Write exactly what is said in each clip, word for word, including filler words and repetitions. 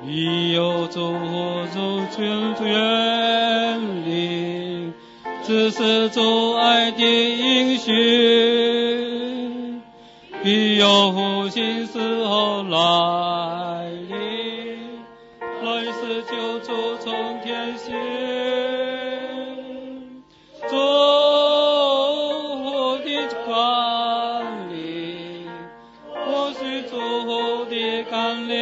必有主主权权力，这是主爱的应许，必有复兴时候来临，来世救主从天降，主的光临，或许主的甘霖，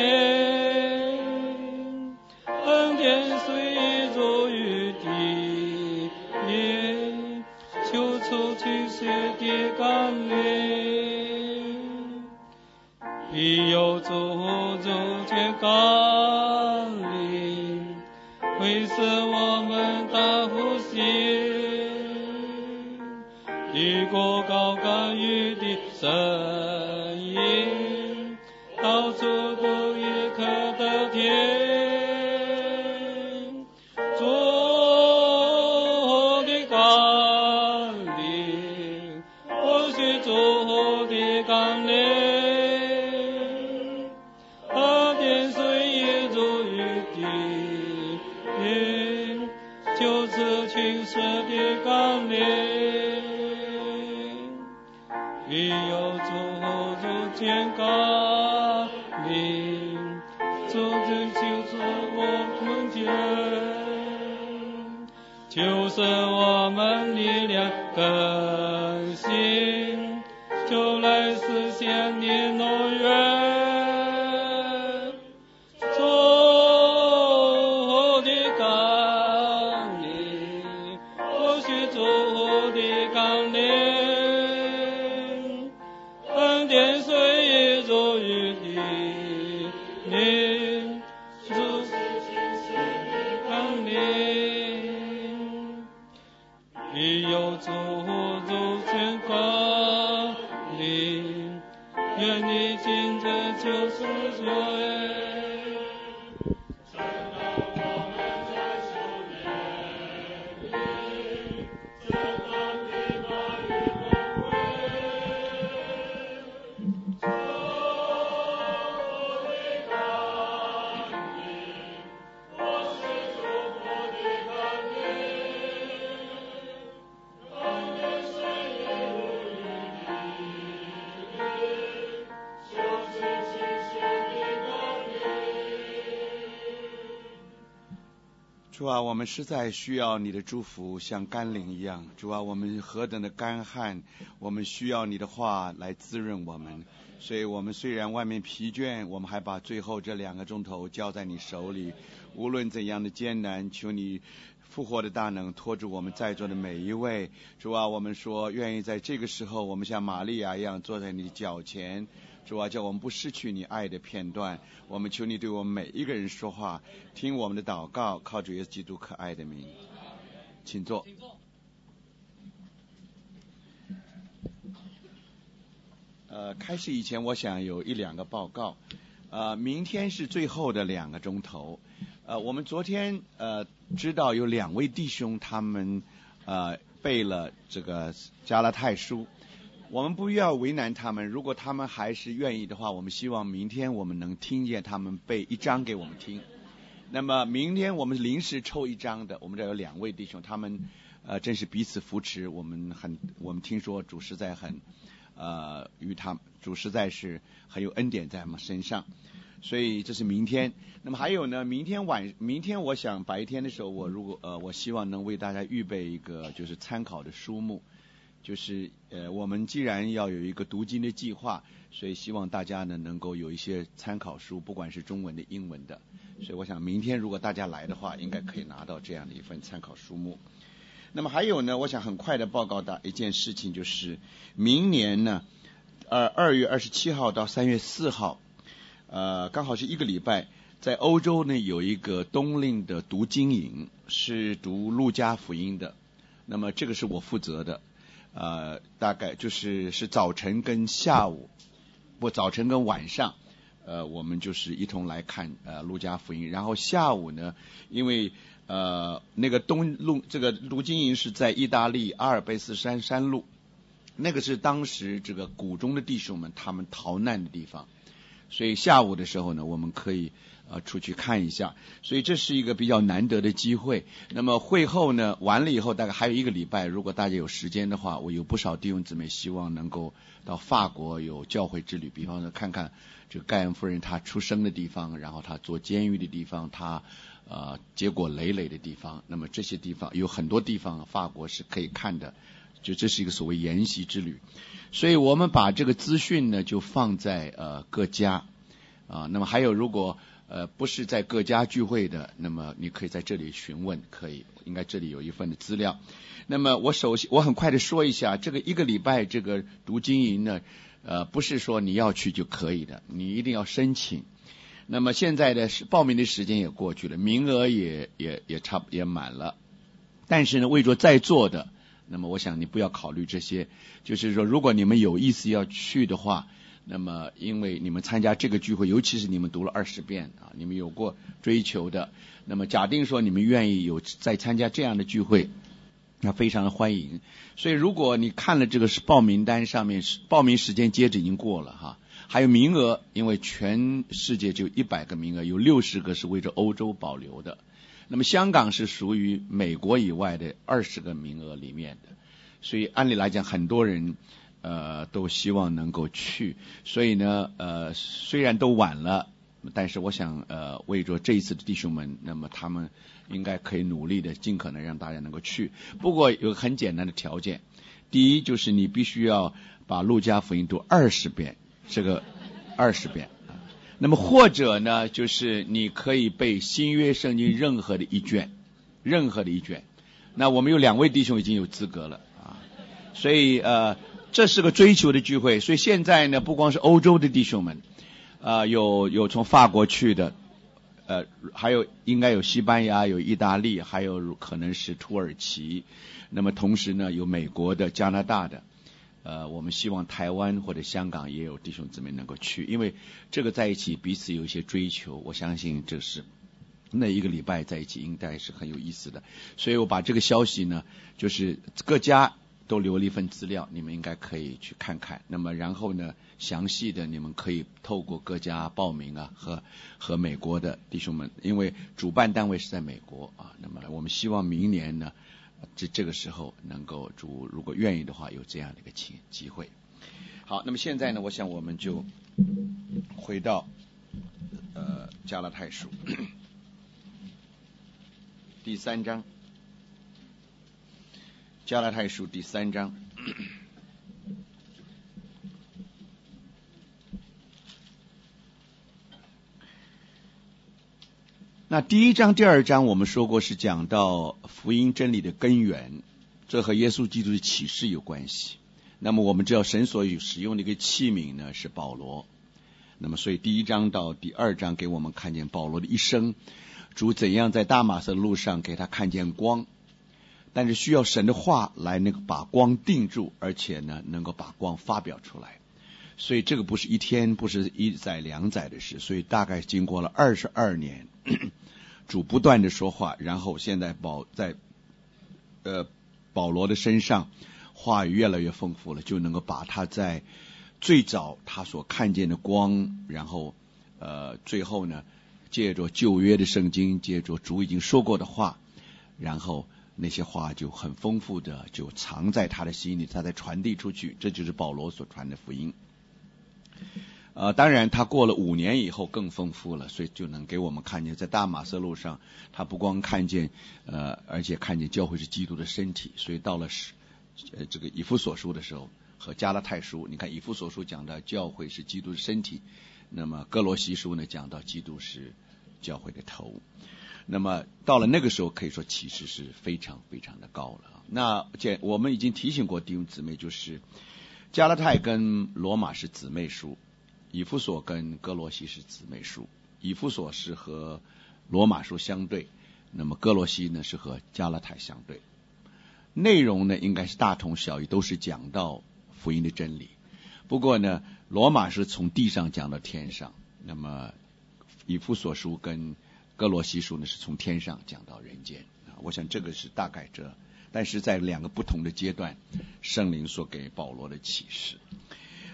恩典随着雨滴，求出去时的甘霖，必有主主权降临，会使我们大呼吸，雨过高干雨的声音，到处都也可得听，主的降临，或许主的降临，恩典随也如雨滴，就是青色的甘霖，必有主主权降临，主就就是我们天，就是我们力量更新，就来实现你诺言，主的降临，或许主的降临，恩典随着雨滴，主降临，必有主主权降临，愿你今天就是说。 主啊，我们实在需要你的祝福，像甘霖一样。主啊，我们何等的干旱，我们需要你的话来滋润我们。所以我们虽然外面疲倦，我们还把最后这两个钟头交在你手里。无论怎样的艰难，求你复活的大能托住我们在座的每一位。主啊，我们说愿意在这个时候，我们像玛利亚一样坐在你脚前。主啊，叫我们不失去你爱的片段。我们求你对我们每一个人说话，听我们的祷告，靠主耶稣基督可爱的名，请坐。呃，开始以前我想有一两个报告。呃，明天是最后的两个钟头。呃，我们昨天呃知道有两位弟兄他们呃背了这个加拉太书。我们不要为难他们，如果他们还是愿意的话，我们希望明天我们能听见他们背一章给我们听。那么明天我们临时抽一章的，我们这有两位弟兄，他们呃真是彼此扶持，我们很我们听说主实在很呃与他主实在是很有恩典在我们身上，所以这是明天。那么还有呢，明天晚明天我想白天的时候，我如果呃我希望能为大家预备一个就是参考的书目。就是呃，我们既然要有一个读经的计划，所以希望大家呢能够有一些参考书，不管是中文的、英文的。所以我想明天如果大家来的话，应该可以拿到这样的一份参考书目。那么还有呢，我想很快的报告大一件事情，就是明年呢，呃，二月二十七号到三月四号，呃，刚好是一个礼拜，在欧洲呢有一个冬令的读经营，是读路加福音的。那么这个是我负责的。呃，大概就是是早晨跟下午，不早晨跟晚上，呃，我们就是一同来看呃路加福音。然后下午呢，因为呃那个东路这个读经营是在意大利阿尔卑斯山山路，那个是当时这个谷中的弟兄们他们逃难的地方，所以下午的时候呢，我们可以呃出去看一下，所以这是一个比较难得的机会。那么会后呢完了以后，大概还有一个礼拜，如果大家有时间的话，我有不少弟兄姊妹希望能够到法国有教会之旅，比方说看看这个盖恩夫人她出生的地方，然后她坐监狱的地方，她呃结果累累的地方。那么这些地方有很多地方法国是可以看的，就这是一个所谓研习之旅。所以我们把这个资讯呢就放在呃各家啊，那么还有如果呃不是在各家聚会的，那么你可以在这里询问，可以应该这里有一份的资料。那么我首先我很快的说一下，这个一个礼拜这个读经营呢呃不是说你要去就可以的，你一定要申请。那么现在的报名的时间也过去了，名额也也也差也满了，但是呢为着在座的，那么我想你不要考虑这些，就是说如果你们有意思要去的话，那么因为你们参加这个聚会，尤其是你们读了二十遍啊，你们有过追求的，那么假定说你们愿意有再参加这样的聚会，那非常的欢迎。所以如果你看了这个报名单上面，报名时间截止已经过了哈，还有名额，因为全世界就一百个名额，有六十个是为着欧洲保留的。那么香港是属于美国以外的二十个名额里面的，所以按理来讲很多人呃都希望能够去，所以呢呃虽然都晚了，但是我想呃为着这一次的弟兄们，那么他们应该可以努力的尽可能让大家能够去。不过有个很简单的条件，第一就是你必须要把路加福音读二十遍，这个二十遍。那么或者呢就是你可以背新约圣经任何的一卷，任何的一卷。那我们有两位弟兄已经有资格了啊，所以呃这是个追求的聚会。所以现在呢不光是欧洲的弟兄们啊、呃，有有从法国去的，呃还有应该有西班牙，有意大利，还有可能是土耳其，那么同时呢有美国的，加拿大的，呃，我们希望台湾或者香港也有弟兄姊妹能够去，因为这个在一起彼此有一些追求，我相信这是那一个礼拜在一起应该是很有意思的。所以我把这个消息呢，就是各家都留了一份资料，你们应该可以去看看。那么然后呢，详细的你们可以透过各家报名啊，和和美国的弟兄们，因为主办单位是在美国啊。那么我们希望明年呢，这这个时候能够主如果愿意的话，有这样的一个机机会。好，那么现在呢，我想我们就回到呃加拉太书第三章，加拉太书第三章。那第一章第二章我们说过是讲到福音真理的根源，这和耶稣基督的启示有关系。那么我们知道神所使用的一个器皿呢是保罗，那么所以第一章到第二章给我们看见保罗的一生，主怎样在大马色路上给他看见光，但是需要神的话来那个把光定住，而且呢能够把光发表出来。所以这个不是一天，不是一载两载的事，所以大概经过了二十二年，主不断的说话，然后现在保在呃保罗的身上话语越来越丰富了，就能够把他在最早他所看见的光，然后呃最后呢借着旧约的圣经，借着主已经说过的话，然后那些话就很丰富的就藏在他的心里，他再传递出去，这就是保罗所传的福音。呃，当然他过了五年以后更丰富了，所以就能给我们看见在大马色路上，他不光看见呃，而且看见教会是基督的身体。所以到了是呃这个以弗所书的时候和加拉太书，你看以弗所书讲到教会是基督的身体，那么哥罗西书呢讲到基督是教会的头。那么到了那个时候可以说启示是非常非常的高了。那我们已经提醒过弟兄姊妹，就是加拉太跟罗马是姊妹书，以弗所跟哥罗西是姊妹书。以弗所是和罗马书相对，那么哥罗西呢是和加拉太相对。内容呢应该是大同小异，都是讲到福音的真理。不过呢罗马是从地上讲到天上，那么以弗所书跟哥罗西书呢是从天上讲到人间。我想这个是大概这，但是在两个不同的阶段圣灵所给保罗的启示。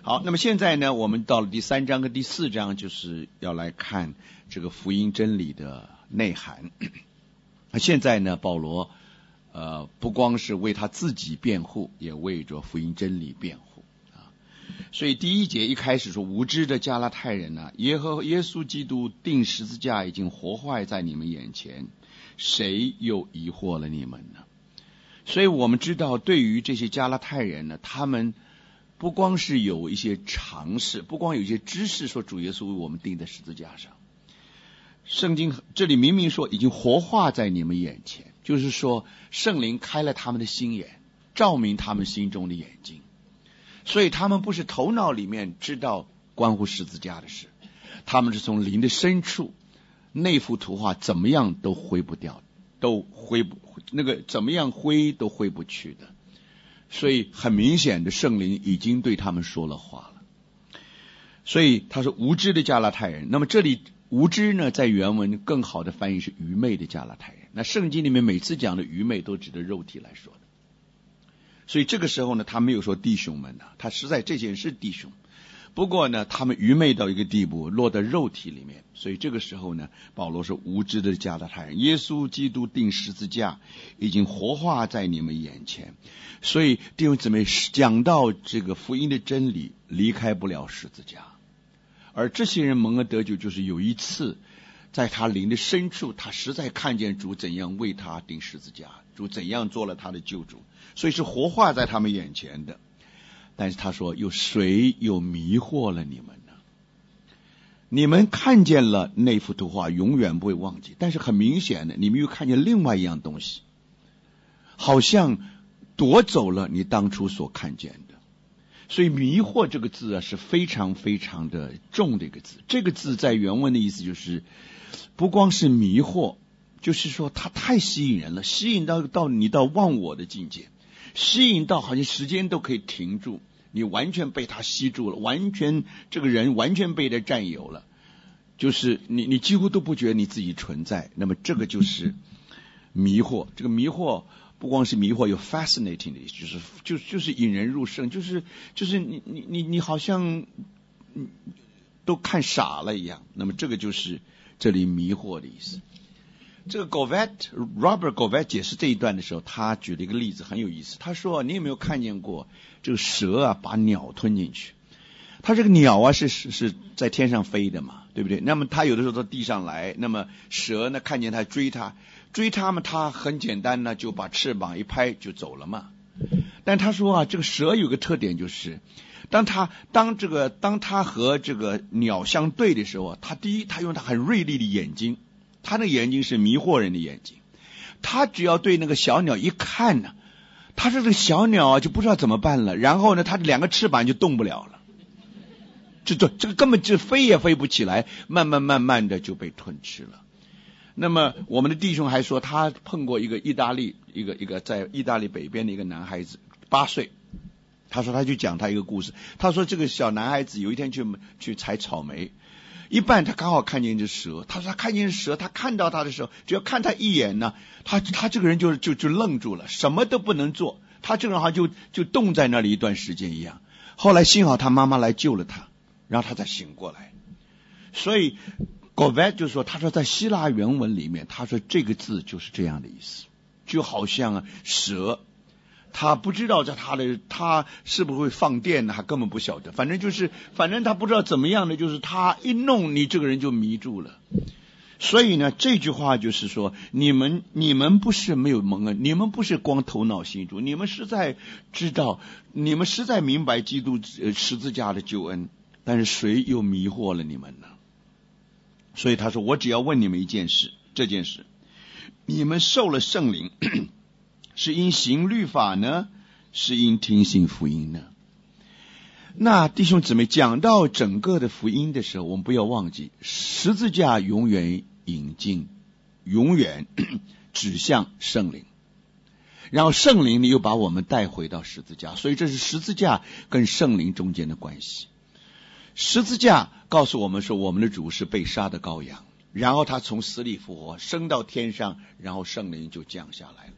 好，那么现在呢，我们到了第三章和第四章，就是要来看这个福音真理的内涵。那现在呢，保罗呃不光是为他自己辩护，也为着福音真理辩护啊。所以第一节一开始说，无知的加拉太人啊，耶和耶稣基督钉十字架已经活坏在你们眼前，谁又疑惑了你们呢？所以我们知道，对于这些加拉太人呢，他们不光是有一些常识，不光有一些知识，说主耶稣为我们钉在十字架上。圣经这里明明说已经活化在你们眼前，就是说圣灵开了他们的心眼，照明他们心中的眼睛，所以他们不是头脑里面知道关乎十字架的事，他们是从灵的深处，那幅图画怎么样都挥不掉，都挥不那个怎么样挥都挥不去的。所以很明显的，圣灵已经对他们说了话了。所以他说无知的加拉太人，那么这里无知呢，在原文更好的翻译是愚昧的加拉太人。那圣经里面每次讲的愚昧都指的肉体来说的，所以这个时候呢，他没有说弟兄们啊，他实在这件事弟兄，不过呢，他们愚昧到一个地步，落到肉体里面，所以这个时候呢，保罗是无知的加拉太人。耶稣基督钉十字架已经活化在你们眼前，所以弟兄姊妹，讲到这个福音的真理，离开不了十字架。而这些人蒙恩得救，就是有一次在他灵的深处，他实在看见主怎样为他钉十字架，主怎样做了他的救主，所以是活化在他们眼前的。但是他说，有谁又迷惑了你们呢？你们看见了那幅图画，永远不会忘记，但是很明显的，你们又看见另外一样东西，好像夺走了你当初所看见的。所以迷惑这个字啊，是非常非常的重的一个字。这个字在原文的意思就是，不光是迷惑，就是说它太吸引人了，吸引到到你到忘我的境界，吸引到好像时间都可以停住，你完全被它吸住了，完全这个人完全被它占有了，就是你你几乎都不觉得你自己存在。那么这个就是迷惑。这个迷惑不光是迷惑，有 fascinating 的意思，就是就就是引人入胜，就是就是你你你你好像都看傻了一样。那么这个就是这里迷惑的意思。这个 Govet Robert Govet 解释这一段的时候，他举了一个例子很有意思。他说，你有没有看见过这个蛇啊把鸟吞进去？它这个鸟啊是是是在天上飞的嘛，对不对？那么它有的时候到地上来，那么蛇呢看见它追它，追它嘛，它很简单呢，就把翅膀一拍就走了嘛。但他说啊，这个蛇有个特点，就是当它当这个当它和这个鸟相对的时候，它第一，它用它很锐利的眼睛，它那眼睛是迷惑人的眼睛，它只要对那个小鸟一看呢，它这个小鸟啊就不知道怎么办了，然后呢，它的两个翅膀就动不了了。这这这个根本就飞也飞不起来，慢慢慢慢的就被吞吃了。那么我们的弟兄还说，他碰过一个意大利一个一个在意大利北边的一个男孩子，八岁。他说他就讲他一个故事，他说这个小男孩子有一天去去采草莓，一半他刚好看见一只蛇，他说他看见蛇，他看到他的时候，只要看他一眼呢，他他这个人就就就愣住了，什么都不能做，他这个人好像就就冻在那里一段时间一样。后来幸好他妈妈来救了他，然后他才醒过来。所以 Govet 就说，他说在希腊原文里面，他说这个字就是这样的意思，就好像啊蛇，他不知道在他的他是不是会放电呢，他根本不晓得，反正就是反正他不知道怎么样的，就是他一弄你这个人就迷住了。所以呢，这句话就是说，你们你们不是没有蒙恩，你们不是光头脑信主，你们实在知道，你们实在明白基督十字架的救恩，但是谁又迷惑了你们呢？所以他说，我只要问你们一件事，这件事，你们受了圣灵，是因行律法呢，是因听信福音呢？那弟兄姊妹，讲到整个的福音的时候，我们不要忘记，十字架永远引进，永远指向圣灵，然后圣灵呢又把我们带回到十字架，所以这是十字架跟圣灵中间的关系。十字架告诉我们说，我们的主是被杀的羔羊，然后他从死里复活，升到天上，然后圣灵就降下来了。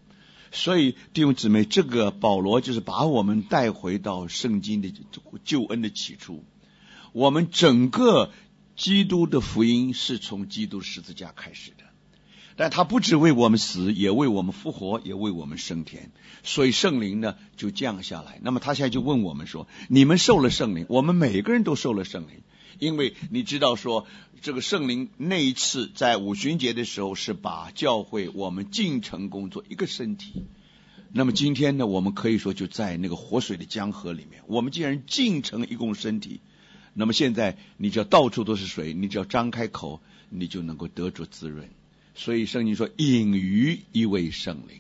所以弟兄姊妹，这个保罗就是把我们带回到圣经的救恩的起初。我们整个基督的福音是从基督十字架开始的，但他不只为我们死，也为我们复活，也为我们升天。所以圣灵呢就降下来。那么他现在就问我们说，你们受了圣灵？我们每个人都受了圣灵，因为你知道说这个圣灵那一次在五旬节的时候是把教会我们进城工作一个身体。那么今天呢，我们可以说就在那个活水的江河里面，我们既然进城一共身体，那么现在你只要到处都是水，你只要张开口，你就能够得着滋润。所以圣经说饮于一位圣灵。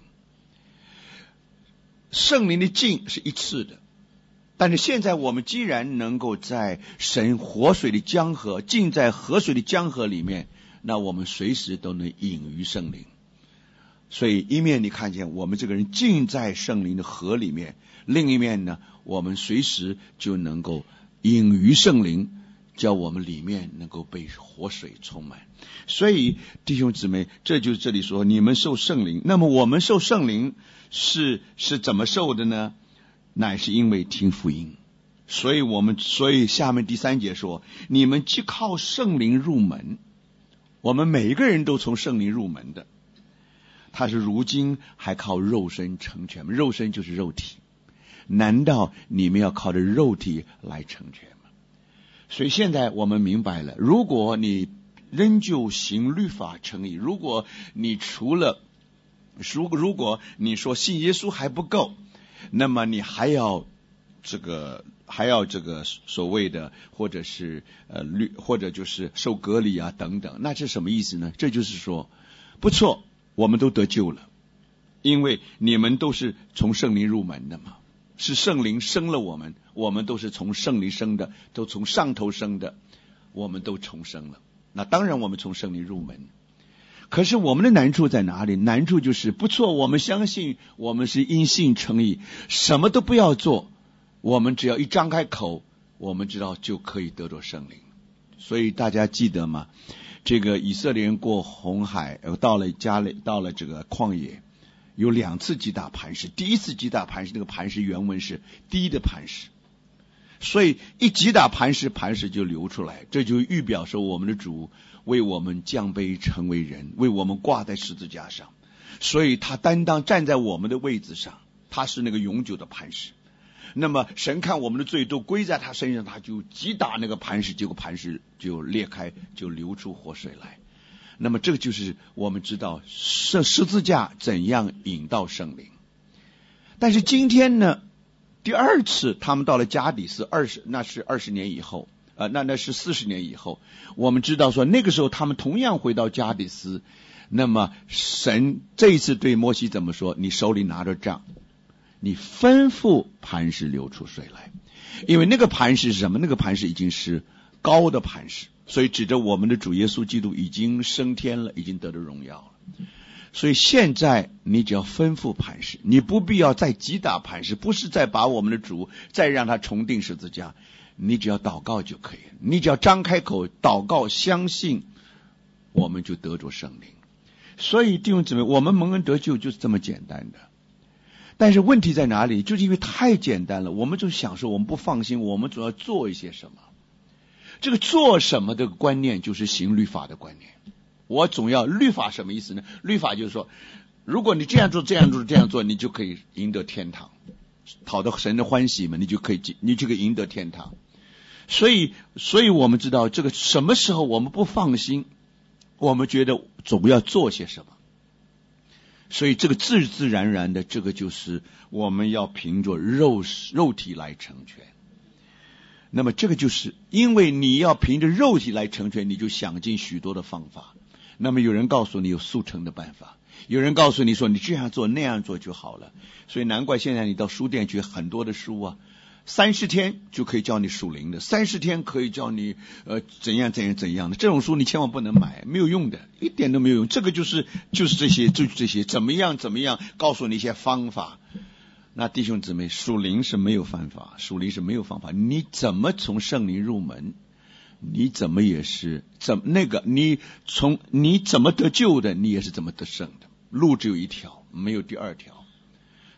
圣灵的进是一次的，但是现在我们既然能够在神活水的江河，浸在河水的江河里面，那我们随时都能饮于圣灵。所以一面你看见我们这个人浸在圣灵的河里面，另一面呢，我们随时就能够饮于圣灵，叫我们里面能够被活水充满。所以弟兄姊妹，这就是这里说你们受圣灵。那么我们受圣灵是是怎么受的呢？乃是因为听福音。所以我们所以下面第三节说，你们既靠圣灵入门，我们每一个人都从圣灵入门的。他是如今还靠肉身成全吗？肉身就是肉体，难道你们要靠着肉体来成全吗？所以现在我们明白了，如果你仍旧行律法成义，如果你除了如如果你说信耶稣还不够，那么你还要这个还要这个所谓的或者是呃律或者就是受割礼啊等等，那是什么意思呢？这就是说不错，我们都得救了，因为你们都是从圣灵入门的嘛，是圣灵生了我们，我们都是从圣灵生的，都从上头生的，我们都重生了。那当然我们从圣灵入门，可是我们的难处在哪里？难处就是不错，我们相信我们是因信称义，什么都不要做，我们只要一张开口，我们知道就可以得着圣灵。所以大家记得吗？这个以色列人过红海，到了加勒，到了这个旷野，有两次击打磐石。第一次击打磐石，那个磐石原文是低的磐石，所以一击打磐石，磐石就流出来。这就预表说我们的主为我们降卑成为人，为我们挂在十字架上，所以他担当站在我们的位置上，他是那个永久的磐石。那么神看我们的罪都归在他身上，他就击打那个磐石，结果磐石就裂开，就流出活水来。那么这个就是我们知道十十字架怎样引到圣灵。但是今天呢，第二次他们到了加底斯，二十那是二十年以后，呃，那那是四十年以后，我们知道说那个时候他们同样回到加底斯。那么神这一次对摩西怎么说？你手里拿着杖，你吩咐磐石流出水来。因为那个磐石是什么？那个磐石已经是高的磐石，所以指着我们的主耶稣基督已经升天了，已经得了荣耀了。所以现在你只要吩咐磐石，你不必要再击打磐石，不是再把我们的主再让他重定十字架，你只要祷告就可以了。你只要张开口祷告，相信，我们就得着圣灵。所以弟兄姊妹，我们蒙恩得救就是这么简单的。但是问题在哪里？就是因为太简单了，我们就想说我们不放心，我们总要做一些什么。这个做什么的观念就是行律法的观念。我总要律法什么意思呢？律法就是说，如果你这样做这样做这样做，你就可以赢得天堂，讨得神的欢喜嘛，你就可以你就可以赢得天堂。所以所以我们知道这个什么时候我们不放心，我们觉得总要做些什么。所以这个自自然然的，这个就是我们要凭着肉肉体来成全。那么这个就是因为你要凭着肉体来成全，你就想尽许多的方法。那么有人告诉你有速成的办法，有人告诉你说你这样做那样做就好了。所以难怪现在你到书店去很多的书啊，三十天就可以教你属灵的，三十天可以教你呃怎样怎样怎样的，这种书你千万不能买，没有用的，一点都没有用。这个就是就是这些就是这些怎么样怎么样，告诉你一些方法。那弟兄姊妹，属灵是没有方法，属灵是没有方法。你怎么从圣灵入门，你怎么也是怎那个你从你怎么得救的，你也是怎么得胜的。路只有一条，没有第二条。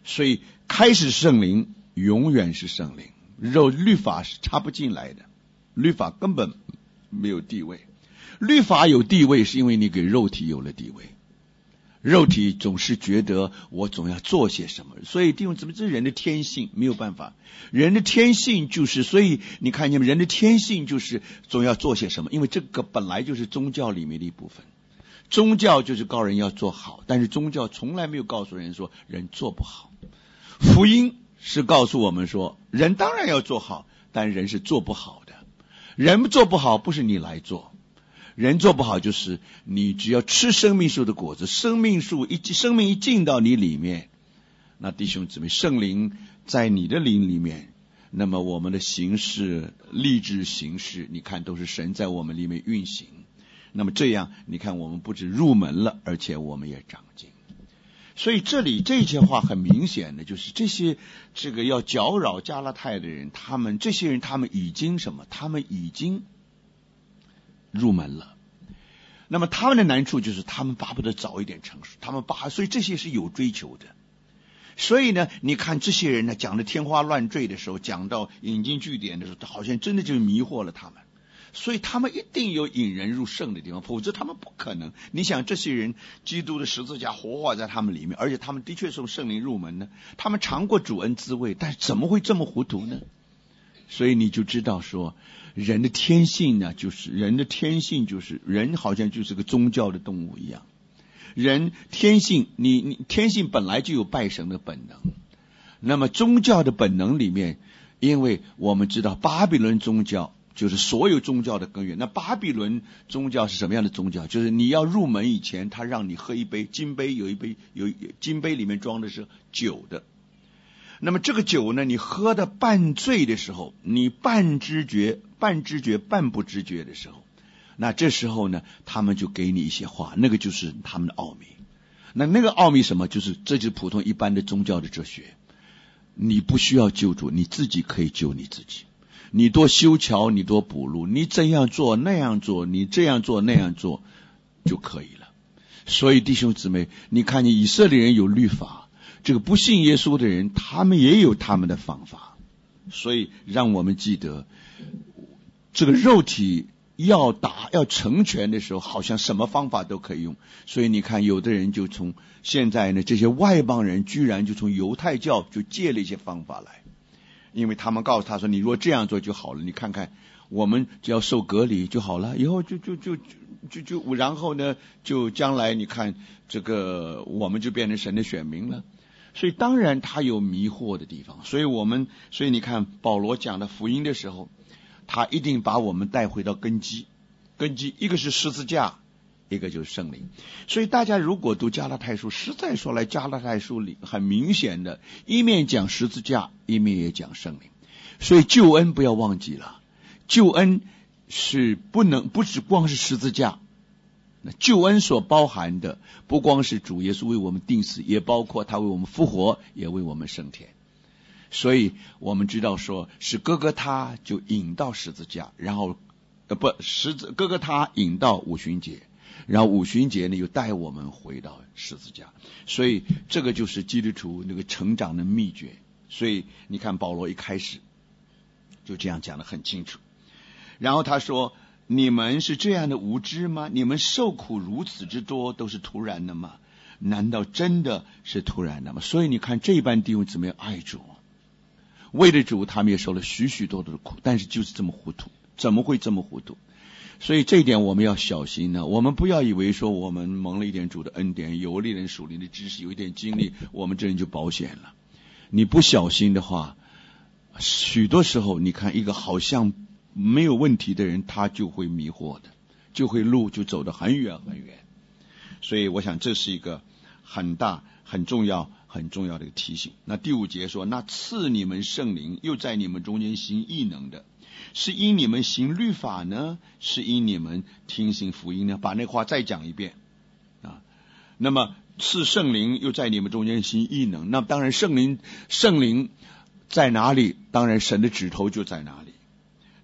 所以开始圣灵，永远是圣灵，肉律法是插不进来的，律法根本没有地位。律法有地位是因为你给肉体有了地位，肉体总是觉得我总要做些什么，所以弟兄姊妹，这是人的天性，没有办法，人的天性就是，所以你看见人的天性就是总要做些什么，因为这个本来就是宗教里面的一部分。宗教就是告人要做好，但是宗教从来没有告诉人说人做不好。福音是告诉我们说人当然要做好，但人是做不好的。人做不好不是你来做，人做不好就是你只要吃生命树的果子，生命树一生命一进到你里面，那弟兄姊妹，圣灵在你的灵里面，那么我们的行事立志行事，你看都是神在我们里面运行。那么这样你看我们不止入门了，而且我们也长进。所以这里这些话很明显的就是这些这个要搅扰加拉太的人，他们这些人他们已经什么？他们已经入门了。那么他们的难处就是他们巴不得早一点成熟，他们巴所以这些是有追求的。所以呢，你看这些人呢讲的天花乱坠的时候，讲到引经据典的时候，好像真的就迷惑了他们。所以他们一定有引人入胜的地方，否则他们不可能。你想这些人，基督的十字架活化在他们里面，而且他们的确是从圣灵入门呢，他们尝过主恩滋味，但是怎么会这么糊涂呢？所以你就知道说，人的天性呢，就是人的天性就是人好像就是个宗教的动物一样。人天性，你你天性本来就有拜神的本能，那么宗教的本能里面，因为我们知道巴比伦宗教就是所有宗教的根源。那巴比伦宗教是什么样的宗教？就是你要入门以前，他让你喝一杯金杯，有一杯有金杯里面装的是酒的。那么这个酒呢，你喝的半醉的时候，你半知觉半知觉半不知觉的时候，那这时候呢，他们就给你一些话，那个就是他们的奥秘。那那个奥秘什么？就是这就是普通一般的宗教的哲学。你不需要救主，你自己可以救你自己。你多修桥，你多补路，你怎样做那样做，你这样做那样做就可以了。所以弟兄姊妹，你看你以色列人有律法，这个不信耶稣的人他们也有他们的方法。所以让我们记得，这个肉体要打要成全的时候，好像什么方法都可以用。所以你看有的人就从现在呢，这些外邦人居然就从犹太教就借了一些方法来，因为他们告诉他说，你若这样做就好了，你看看我们只要受隔离就好了，以后就就就就就就然后呢，就将来你看这个我们就变成神的选民了。所以当然他有迷惑的地方，所以我们所以你看保罗讲的福音的时候，他一定把我们带回到根基，根基一个是十字架，一个就是圣灵。所以大家如果读加拉太书，实在说来加拉太书里很明显的一面讲十字架，一面也讲圣灵。所以救恩不要忘记了，救恩是不能不只光是十字架，那救恩所包含的不光是主耶稣为我们定死，也包括他为我们复活，也为我们升天。所以我们知道说是哥哥他就引到十字架，然后呃不十字哥哥他引到五旬节，然后五旬节呢又带我们回到十字架。所以这个就是基督徒那个成长的秘诀。所以你看保罗一开始就这样讲得很清楚。然后他说，你们是这样的无知吗？你们受苦如此之多都是突然的吗？难道真的是突然的吗？所以你看这般弟兄姊妹爱主，为了主他们也受了许许多多的苦，但是就是这么糊涂，怎么会这么糊涂？所以这一点我们要小心呢。我们不要以为说我们蒙了一点主的恩典，有了一点属灵的知识，有一点经历，我们这人就保险了。你不小心的话，许多时候你看一个好像没有问题的人，他就会迷惑的，就会路就走得很远很远。所以我想这是一个很大很重要很重要的一个提醒。那第五节说，那赐你们圣灵又在你们中间行异能的，是因你们行律法呢，是因你们听信福音呢？把那话再讲一遍啊。那么赐圣灵又在你们中间行异能，那当然圣灵圣灵在哪里，当然神的指头就在哪里。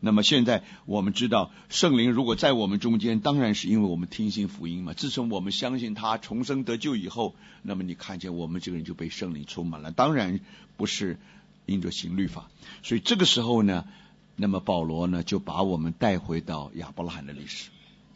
那么现在我们知道，圣灵如果在我们中间，当然是因为我们听信福音嘛。自从我们相信他重生得救以后，那么你看见我们这个人就被圣灵充满了，当然不是因着行律法。所以这个时候呢，那么保罗呢就把我们带回到亚伯拉罕的历史。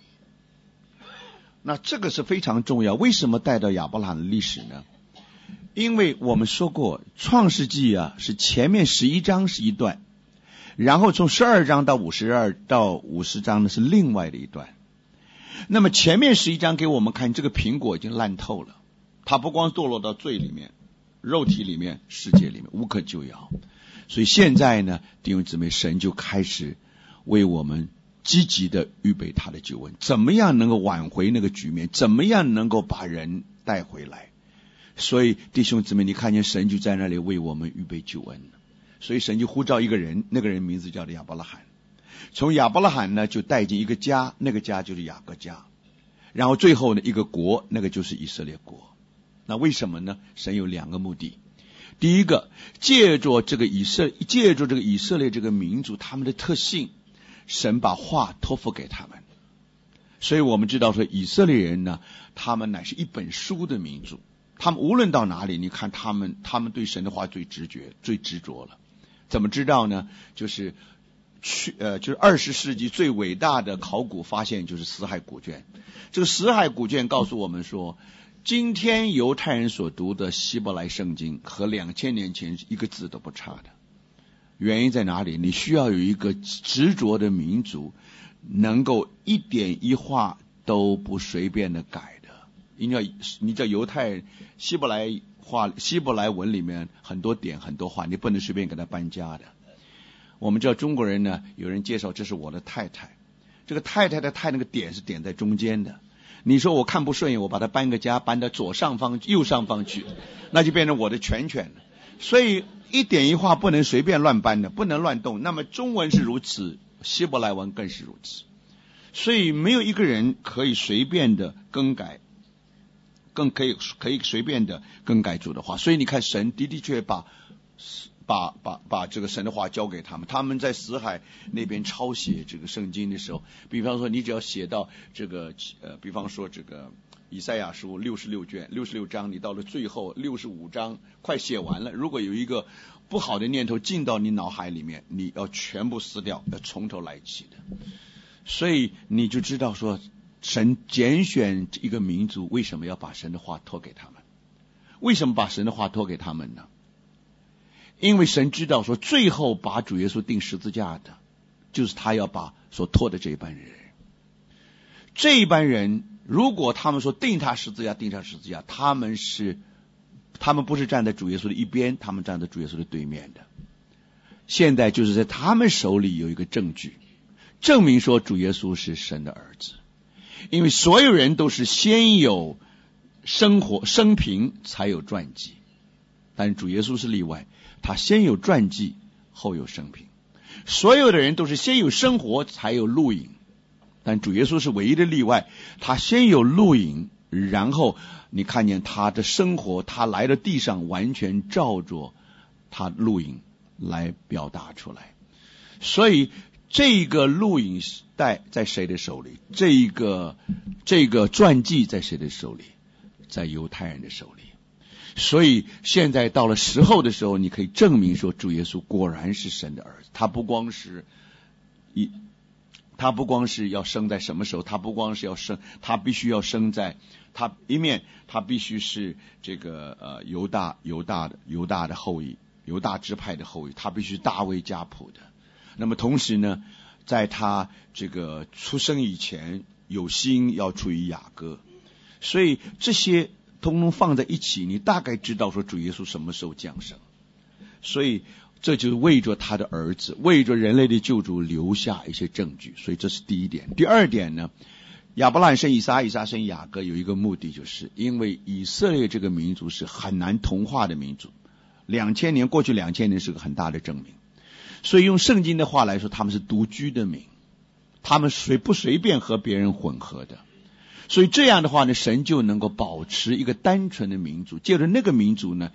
那这个是非常重要，为什么带到亚伯拉罕的历史呢？因为我们说过，创世纪啊是前面十一章是一段，然后从十二章到五十二到五十章呢是另外的一段。那么前面十一章给我们看，这个苹果已经烂透了，它不光堕落到罪里面、肉体里面、世界里面，无可救药。所以现在呢，弟兄姊妹，神就开始为我们积极的预备他的救恩，怎么样能够挽回那个局面，怎么样能够把人带回来。所以弟兄姊妹，你看见神就在那里为我们预备救恩。所以神就呼召一个人，那个人名字叫做亚伯拉罕。从亚伯拉罕呢就带进一个家，那个家就是雅各家。然后最后呢一个国，那个就是以色列国。那为什么呢？神有两个目的。第一个，借着这个以色借着这个以色列这个民族他们的特性，神把话托付给他们。所以我们知道说，以色列人呢，他们乃是一本书的民族。他们无论到哪里，你看他们他们对神的话最直觉最执着了。怎么知道呢？就是去呃就是二十世纪最伟大的考古发现就是死海古卷。这个死海古卷告诉我们说，今天犹太人所读的希伯来圣经和两千年前一个字都不差的。原因在哪里？你需要有一个执着的民族，能够一点一画都不随便的改。因为你叫犹太希伯来话希伯来文里面很多点很多话，你不能随便给他搬家的。我们知道中国人呢，有人介绍这是我的太太，这个太太的太那个点是点在中间的。你说我看不顺眼，我把它搬个家，搬到左上方右上方去，那就变成我的全权了。所以一点一画不能随便乱搬的，不能乱动。那么中文是如此，希伯来文更是如此。所以没有一个人可以随便的更改，更可以可以随便的更改主的话。所以你看，神的的确把把把把这个神的话交给他们。他们在死海那边抄写这个圣经的时候，比方说你只要写到这个呃，比方说这个以赛亚书六十六卷六十六章，你到了最后六十五章快写完了，如果有一个不好的念头进到你脑海里面，你要全部撕掉，要从头来起的。所以你就知道说，神拣选一个民族，为什么要把神的话托给他们？为什么把神的话托给他们呢？因为神知道说，最后把主耶稣钉十字架的，就是他要把所托的这一班人。这一班人，如果他们说钉他十字架，钉他十字架，他们是，他们不是站在主耶稣的一边，他们站在主耶稣的对面的。现在就是在他们手里有一个证据，证明说主耶稣是神的儿子。因为所有人都是先有生活生平才有传记，但主耶稣是例外，他先有传记后有生平。所有的人都是先有生活才有录影，但主耶稣是唯一的例外，他先有录影，然后你看见他的生活，他来到地上完全照着他录影来表达出来。所以这个录影带在谁的手里？这一个这个传记在谁的手里？在犹太人的手里。所以现在到了时候的时候，你可以证明说，主耶稣果然是神的儿子。他不光是一，他不光是要生在什么时候，他不光是要生，他必须要生在他一面，他必须是这个呃犹大犹大的犹大的后裔，犹大支派的后裔，他必须大卫家谱的。那么同时呢，在他这个出生以前，有心要出于雅各。所以这些通通放在一起，你大概知道说主耶稣什么时候降生。所以这就是为着他的儿子，为着人类的救主留下一些证据。所以这是第一点。第二点呢，亚伯拉罕生以撒，以撒生雅各，有一个目的，就是因为以色列这个民族是很难同化的民族，两千年过去两千年是个很大的证明。所以用圣经的话来说，他们是独居的民，他们随不随便和别人混合的。所以这样的话呢，神就能够保持一个单纯的民族，借着那个民族呢，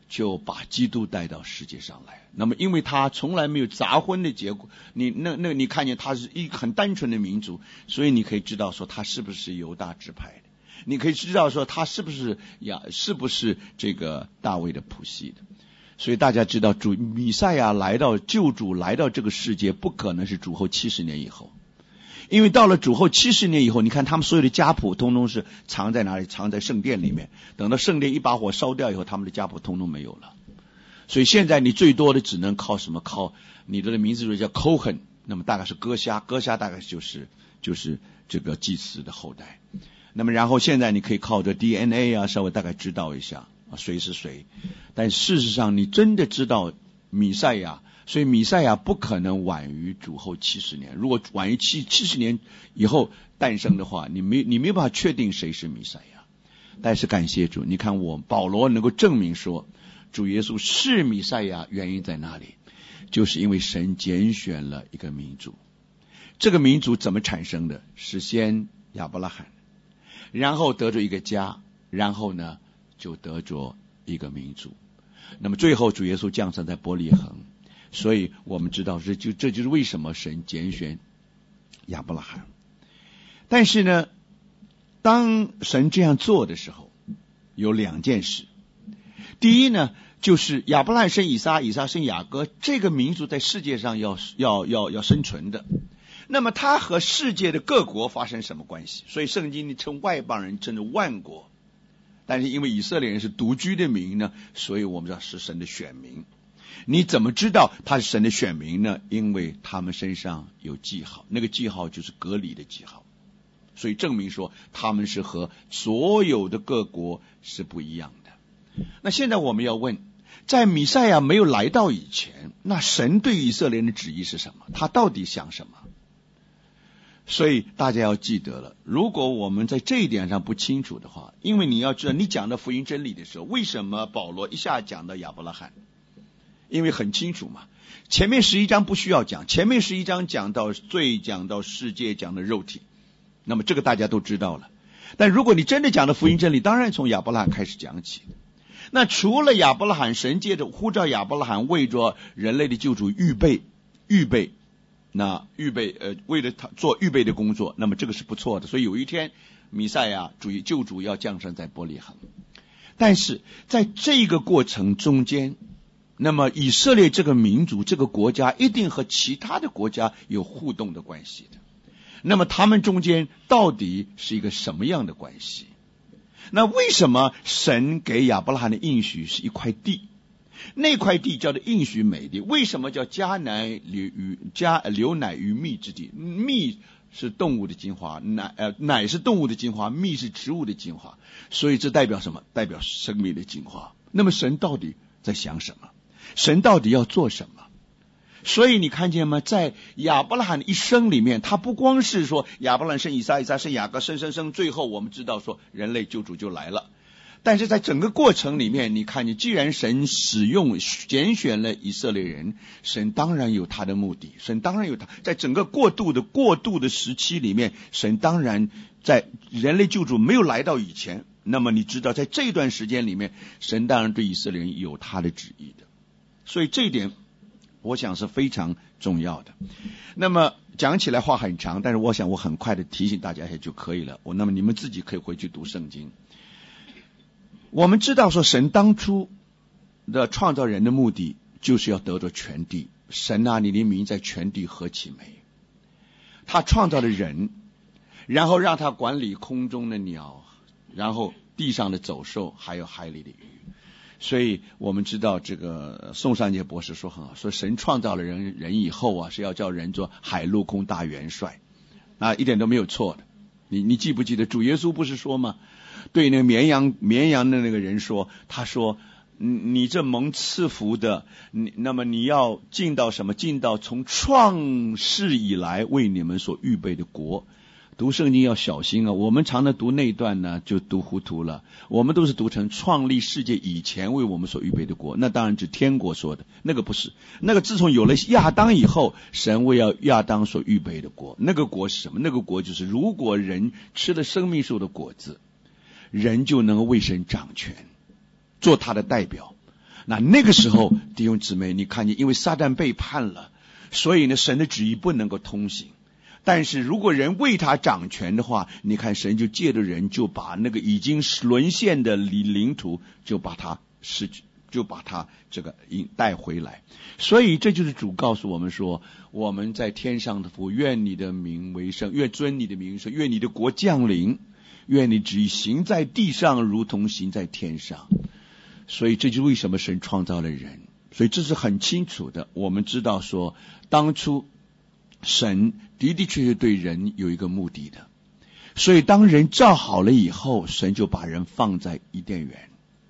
就把基督带到世界上来。那么因为他从来没有杂婚的结果，你那那你看见他是一个很单纯的民族，所以你可以知道说他是不是犹大支派的，你可以知道说他是不是呀是不是这个大卫的谱系的。所以大家知道主弥赛亚来到救主来到这个世界不可能是主后七十年以后，因为到了主后七十年以后，你看他们所有的家谱通通是藏在哪里？藏在圣殿里面。等到圣殿一把火烧掉以后，他们的家谱通通没有了。所以现在你最多的只能靠什么？靠你的名字叫 Cohen， 那么大概是哥瞎，哥瞎大概就是就是这个祭司的后代。那么然后现在你可以靠着 D N A 啊，稍微大概知道一下啊谁是谁。但事实上你真的知道弥赛亚，所以弥赛亚不可能晚于主后七十年。如果晚于七七十年以后诞生的话，你没你没办法确定谁是弥赛亚。但是感谢主，你看我保罗能够证明说主耶稣是弥赛亚，原因在哪里？就是因为神拣选了一个民族。这个民族怎么产生的？是先亚伯拉罕，然后得着一个家，然后呢就得着一个民族。那么最后主耶稣降生在伯利恒，所以我们知道这就这就是为什么神拣选亚伯拉罕。但是呢，当神这样做的时候，有两件事。第一呢，就是亚伯拉罕生以撒，以撒生雅各，这个民族在世界上要要要要生存的。那么他和世界的各国发生什么关系？所以圣经称外邦人称为万国。但是因为以色列人是独居的民呢，所以我们知道是神的选民。你怎么知道他是神的选民呢？因为他们身上有记号，那个记号就是割礼的记号，所以证明说他们是和所有的各国是不一样的。那现在我们要问，在弥赛亚没有来到以前，那神对以色列人的旨意是什么？他到底想什么？所以大家要记得了，如果我们在这一点上不清楚的话，因为你要知道，你讲到福音真理的时候，为什么保罗一下讲到亚伯拉罕？因为很清楚嘛，前面十一章不需要讲，前面十一章讲到罪，讲到世界，讲到肉体，那么这个大家都知道了。但如果你真的讲到福音真理，当然从亚伯拉罕开始讲起。那除了亚伯拉罕，神借着呼召亚伯拉罕为着人类的救主预备预备那预备呃为了他做预备的工作，那么这个是不错的。所以有一天弥赛亚主救主要降生在伯利恒。但是在这个过程中间，那么以色列这个民族这个国家一定和其他的国家有互动的关系的。那么他们中间到底是一个什么样的关系？那为什么神给亚伯拉罕的应许是一块地？那块地叫做应许美地。为什么叫迦南流与加流奶与蜜之地？蜜是动物的精华，奶呃奶是动物的精华，蜜是植物的精华，所以这代表什么？代表生命的精华。那么神到底在想什么？神到底要做什么？所以你看见吗？在亚伯拉罕的一生里面，他不光是说亚伯拉罕生以撒，以撒生雅各，生生生，最后我们知道说人类救主就来了。但是在整个过程里面，你看见既然神使用拣选了以色列人，神当然有他的目的，神当然有他在整个过渡的过渡的时期里面，神当然在人类救主没有来到以前，那么你知道在这段时间里面，神当然对以色列人有他的旨意的。所以这一点我想是非常重要的。那么讲起来话很长，但是我想我很快的提醒大家一下就可以了。我那么你们自己可以回去读圣经。我们知道说神当初的创造人的目的就是要得着全地。神啊，你的名在全地何其美！他创造了人，然后让他管理空中的鸟，然后地上的走兽，还有海里的鱼。所以我们知道这个宋尚杰博士说很好，说神创造了人人以后啊，是要叫人做海陆空大元帅，那一点都没有错的。你你记不记得主耶稣不是说吗？对那个绵羊绵羊的那个人说，他说你这蒙赐福的，你那么你要进到什么？进到从创世以来为你们所预备的国。读圣经要小心啊！我们常常读那一段呢，就读糊涂了。我们都是读成创立世界以前为我们所预备的国，那当然指天国说的，那个不是。那个自从有了亚当以后，神为要亚当所预备的国，那个国是什么？那个国就是如果人吃了生命树的果子，人就能够为神掌权，做他的代表。 那那个时候弟兄姊妹，你看见因为撒旦背叛了，所以呢神的旨意不能够通行。但是如果人为他掌权的话，你看神就借着人就把那个已经沦陷的领土就把它失去，就把它这个带回来。所以这就是主告诉我们说，我们在天上的父，愿你的名为圣，愿尊你的名圣，愿你的国降临，愿你旨意行在地上如同行在天上。所以这就是为什么神创造了人，所以这是很清楚的。我们知道说当初神的的确确对人有一个目的的，所以当人造好了以后，神就把人放在伊甸园。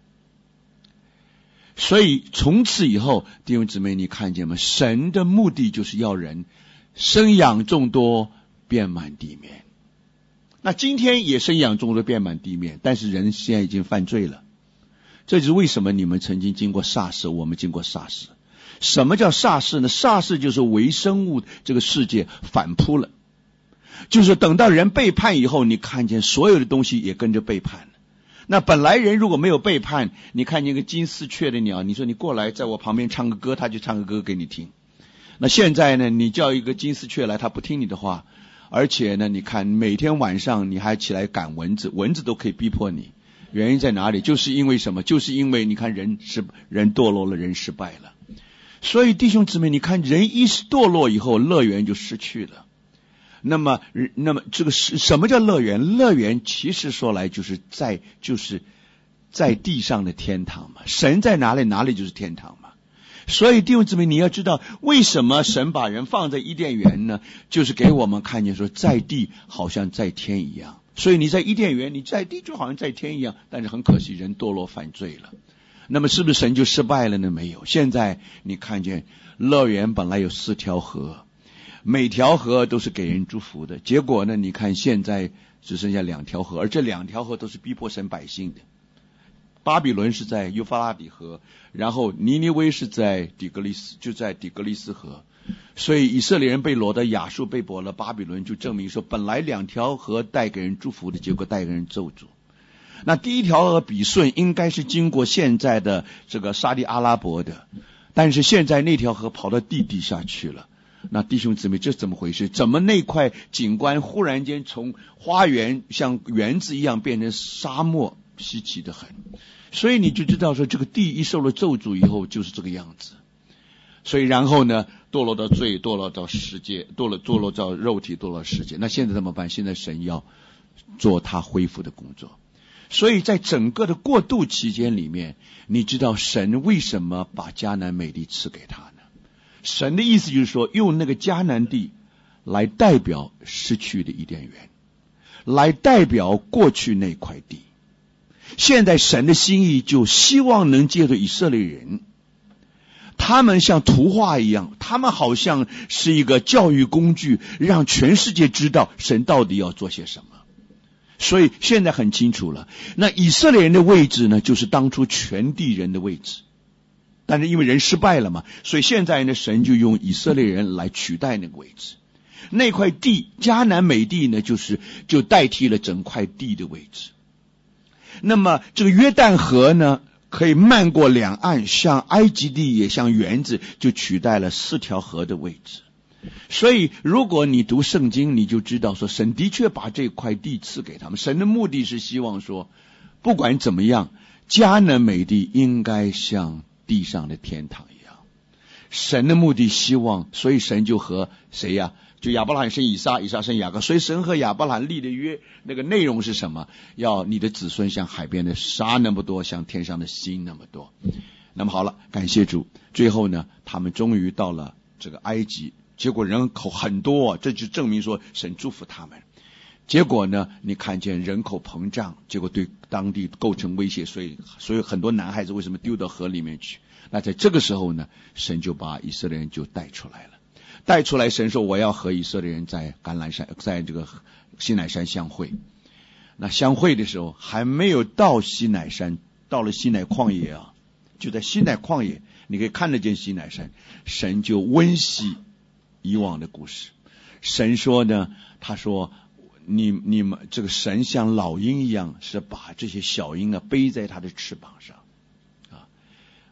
所以从此以后，弟兄姊妹你看见吗？神的目的就是要人生养众多，遍满地面。那今天也生养众多，遍满地面，但是人现在已经犯罪了。这就是为什么你们曾经经过萨士，我们经过萨士。什么叫萨士呢？萨士就是微生物这个世界反扑了，就是等到人背叛以后，你看见所有的东西也跟着背叛了。那本来人如果没有背叛，你看见一个金丝雀的鸟，你说你过来在我旁边唱个歌，它就唱个歌给你听。那现在呢，你叫一个金丝雀来，它不听你的话，而且呢，你看每天晚上你还起来赶蚊子，蚊子都可以逼迫你。原因在哪里？就是因为什么？就是因为你看人是人堕落了，人失败了。所以弟兄姊妹，你看人一堕落以后，乐园就失去了。那么那么这个是什么叫乐园？乐园其实说来就是在就是在地上的天堂嘛，神在哪里，哪里就是天堂嘛。所以弟兄姊妹，你要知道为什么神把人放在伊甸园呢？就是给我们看见说在地好像在天一样。所以你在伊甸园，你在地就好像在天一样，但是很可惜人堕落犯罪了。那么是不是神就失败了呢？没有。现在你看见乐园本来有四条河，每条河都是给人祝福的，结果呢，你看现在只剩下两条河，而这两条河都是逼迫神百姓的。巴比伦是在幼发拉底河，然后尼尼微是在底格利斯，就在底格利斯河。所以以色列人被掳的，亚述被掳了，巴比伦就证明说本来两条河带给人祝福的，结果带给人咒诅。那第一条河比顺应该是经过现在的这个沙地阿拉伯的，但是现在那条河跑到地底下去了。那弟兄姊妹，这怎么回事？怎么那块景观忽然间从花园像园子一样变成沙漠，稀奇得很。所以你就知道说这个地一受了咒诅以后就是这个样子。所以然后呢，堕落到罪，堕落到世界，堕落堕落到肉体，堕落到世界。那现在怎么办？现在神要做他恢复的工作。所以在整个的过渡期间里面，你知道神为什么把迦南美地赐给他呢？神的意思就是说，用那个迦南地来代表失去的伊甸园，来代表过去那块地。现在神的心意就希望能借着以色列人，他们像图画一样，他们好像是一个教育工具，让全世界知道神到底要做些什么。所以现在很清楚了，那以色列人的位置呢，就是当初全地人的位置。但是因为人失败了嘛，所以现在呢，神就用以色列人来取代那个位置。那块地迦南美地呢，就是就代替了整块地的位置。那么这个约旦河呢，可以漫过两岸，像埃及地也像园子，就取代了四条河的位置。所以如果你读圣经，你就知道说神的确把这块地赐给他们。神的目的是希望说不管怎么样，迦南美地应该像地上的天堂一样。神的目的希望，所以神就和谁呀、啊？就亚伯拉罕生以撒，以撒生雅各。所以神和亚伯拉罕立的约，那个内容是什么？要你的子孙像海边的沙那么多，像天上的星那么多。那么好了，感谢主。最后呢，他们终于到了这个埃及，结果人口很多、啊，这就证明说神祝福他们。结果呢，你看见人口膨胀，结果对当地构成威胁，所以所以很多男孩子为什么丢到河里面去？那在这个时候呢，神就把以色列人就带出来了。带出来，神说我要和以色列人在橄榄山，在这个西乃山相会。那相会的时候还没有到西乃山，到了西乃旷野啊，就在西乃旷野，你可以看得见西乃山，神就温习以往的故事。神说呢，他说你你们这个神像老鹰一样，是把这些小鹰啊背在他的翅膀上啊。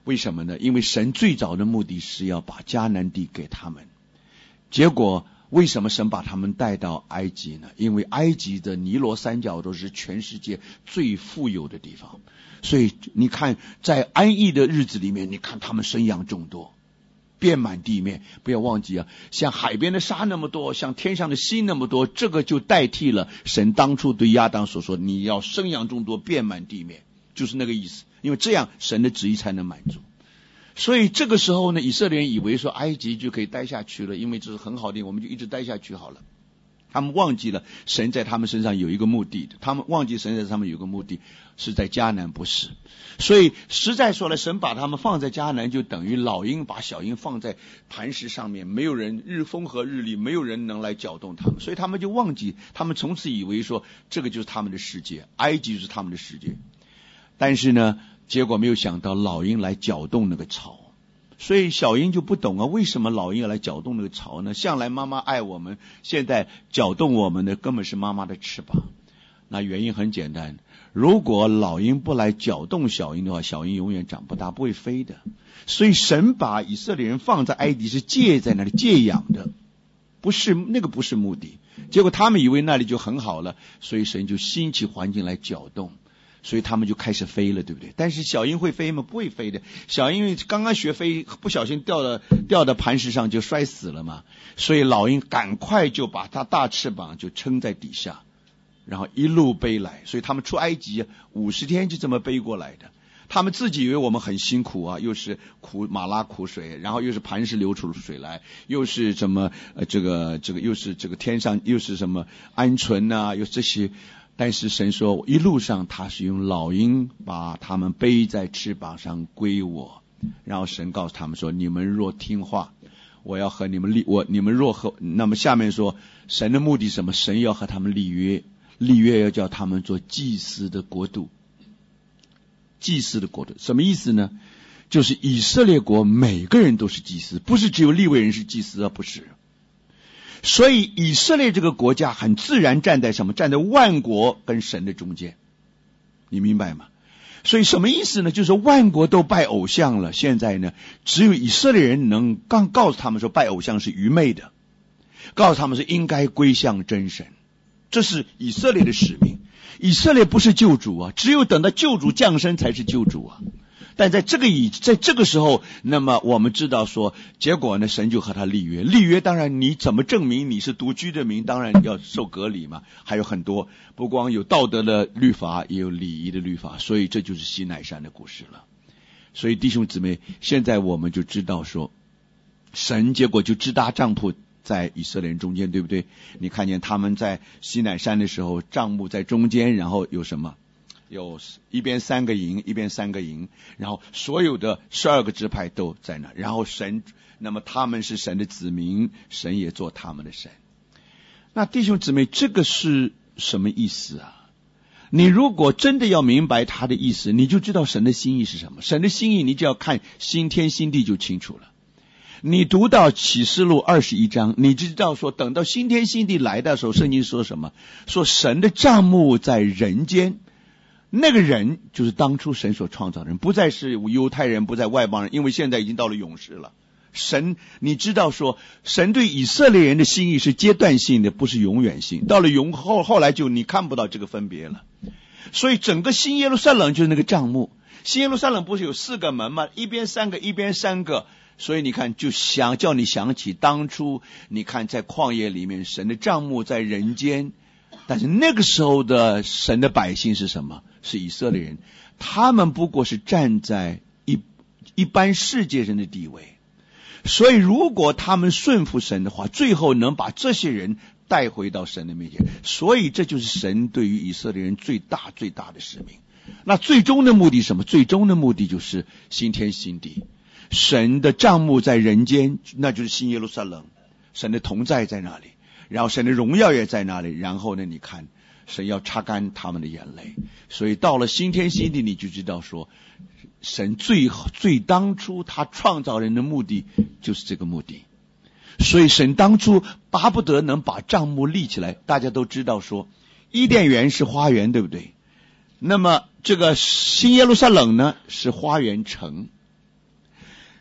为什么呢？因为神最早的目的是要把迦南地给他们，结果为什么神把他们带到埃及呢？因为埃及的尼罗三角洲是全世界最富有的地方，所以你看在安逸的日子里面，你看他们生养众多，遍满地面。不要忘记啊，像海边的沙那么多，像天上的星那么多，这个就代替了神当初对亚当所说你要生养众多，遍满地面，就是那个意思。因为这样神的旨意才能满足。所以这个时候呢，以色列人以为说埃及就可以待下去了，因为这是很好的，我们就一直待下去好了。他们忘记了神在他们身上有一个目的的，他们忘记神在他们有一个目的是在迦南，不是。所以实在说了，神把他们放在迦南，就等于老鹰把小鹰放在磐石上面，没有人日风和日丽，没有人能来搅动他们，所以他们就忘记，他们从此以为说这个就是他们的世界，埃及就是他们的世界。但是呢，结果没有想到老鹰来搅动那个巢，所以小鹰就不懂啊，为什么老鹰要来搅动那个巢呢？向来妈妈爱我们，现在搅动我们的根本是妈妈的翅膀。那原因很简单，如果老鹰不来搅动小鹰的话，小鹰永远长不大，不会飞的。所以神把以色列人放在埃及是借在那里借养的，不是那个不是目的。结果他们以为那里就很好了，所以神就兴起环境来搅动。所以他们就开始飞了，对不对？但是小鹰会飞吗？不会飞的。小鹰刚刚学飞，不小心掉到掉到磐石上就摔死了嘛。所以老鹰赶快就把它大翅膀就撑在底下，然后一路飞来。所以他们出埃及五十天就这么飞过来的。他们自己以为我们很辛苦啊，又是苦马拉苦水，然后又是磐石流出水来，又是什么呃这个这个又是这个天上又是什么鹌鹑啊，又这些。但是神说一路上他是用老鹰把他们背在翅膀上归我，然后神告诉他们说，你们若听话，我要和你们立我你们若和那么下面说神的目的是什么？神要和他们立约，立约要叫他们做祭司的国度。祭司的国度什么意思呢？就是以色列国每个人都是祭司，不是只有利未人是祭司啊，不是。所以以色列这个国家很自然站在什么？站在万国跟神的中间，你明白吗？所以什么意思呢？就是万国都拜偶像了，现在呢只有以色列人能刚告诉他们说拜偶像是愚昧的，告诉他们是应该归向真神，这是以色列的使命。以色列不是救主啊，只有等到救主降生才是救主啊。但在这个以在这个时候，那么我们知道说，结果呢，神就和他立约。立约当然你怎么证明你是独居的民？当然要受隔离嘛，还有很多，不光有道德的律法，也有礼仪的律法，所以这就是西乃山的故事了。所以弟兄姊妹，现在我们就知道说，神结果就支搭帐篷在以色列人中间，对不对？你看见他们在西乃山的时候，帐幕在中间，然后有什么？有一边三个营，一边三个营，然后所有的十二个支派都在那，然后神，那么他们是神的子民，神也做他们的神。那弟兄姊妹，这个是什么意思啊？你如果真的要明白他的意思，你就知道神的心意是什么。神的心意你就要看新天新地就清楚了。你读到启示录二十一章，你就知道说等到新天新地来的时候，圣经说什么？说神的帐幕在人间。那个人就是当初神所创造的人，不再是犹太人，不再外邦人，因为现在已经到了永世了。神，你知道说，神对以色列人的心意是阶段性的，不是永远性。到了永后后来就你看不到这个分别了。所以整个新耶路撒冷就是那个帐幕。新耶路撒冷不是有四个门吗？一边三个，一边三个。所以你看，就想叫你想起当初，你看在旷野里面，神的帐幕在人间。但是那个时候的神的百姓是什么？是以色列人，他们不过是站在一一般世界人的地位。所以如果他们顺服神的话，最后能把这些人带回到神的面前。所以这就是神对于以色列人最大最大的使命。那最终的目的是什么？最终的目的就是新天新地，神的帐幕在人间，那就是新耶路撒冷，神的同在在那里，然后神的荣耀也在那里。然后呢，你看神要擦干他们的眼泪。所以到了新天新地，你就知道说，神最最当初他创造人的目的就是这个目的。所以神当初巴不得能把帐幕立起来。大家都知道说，伊甸园是花园，对不对？那么这个新耶路撒冷呢是花园城。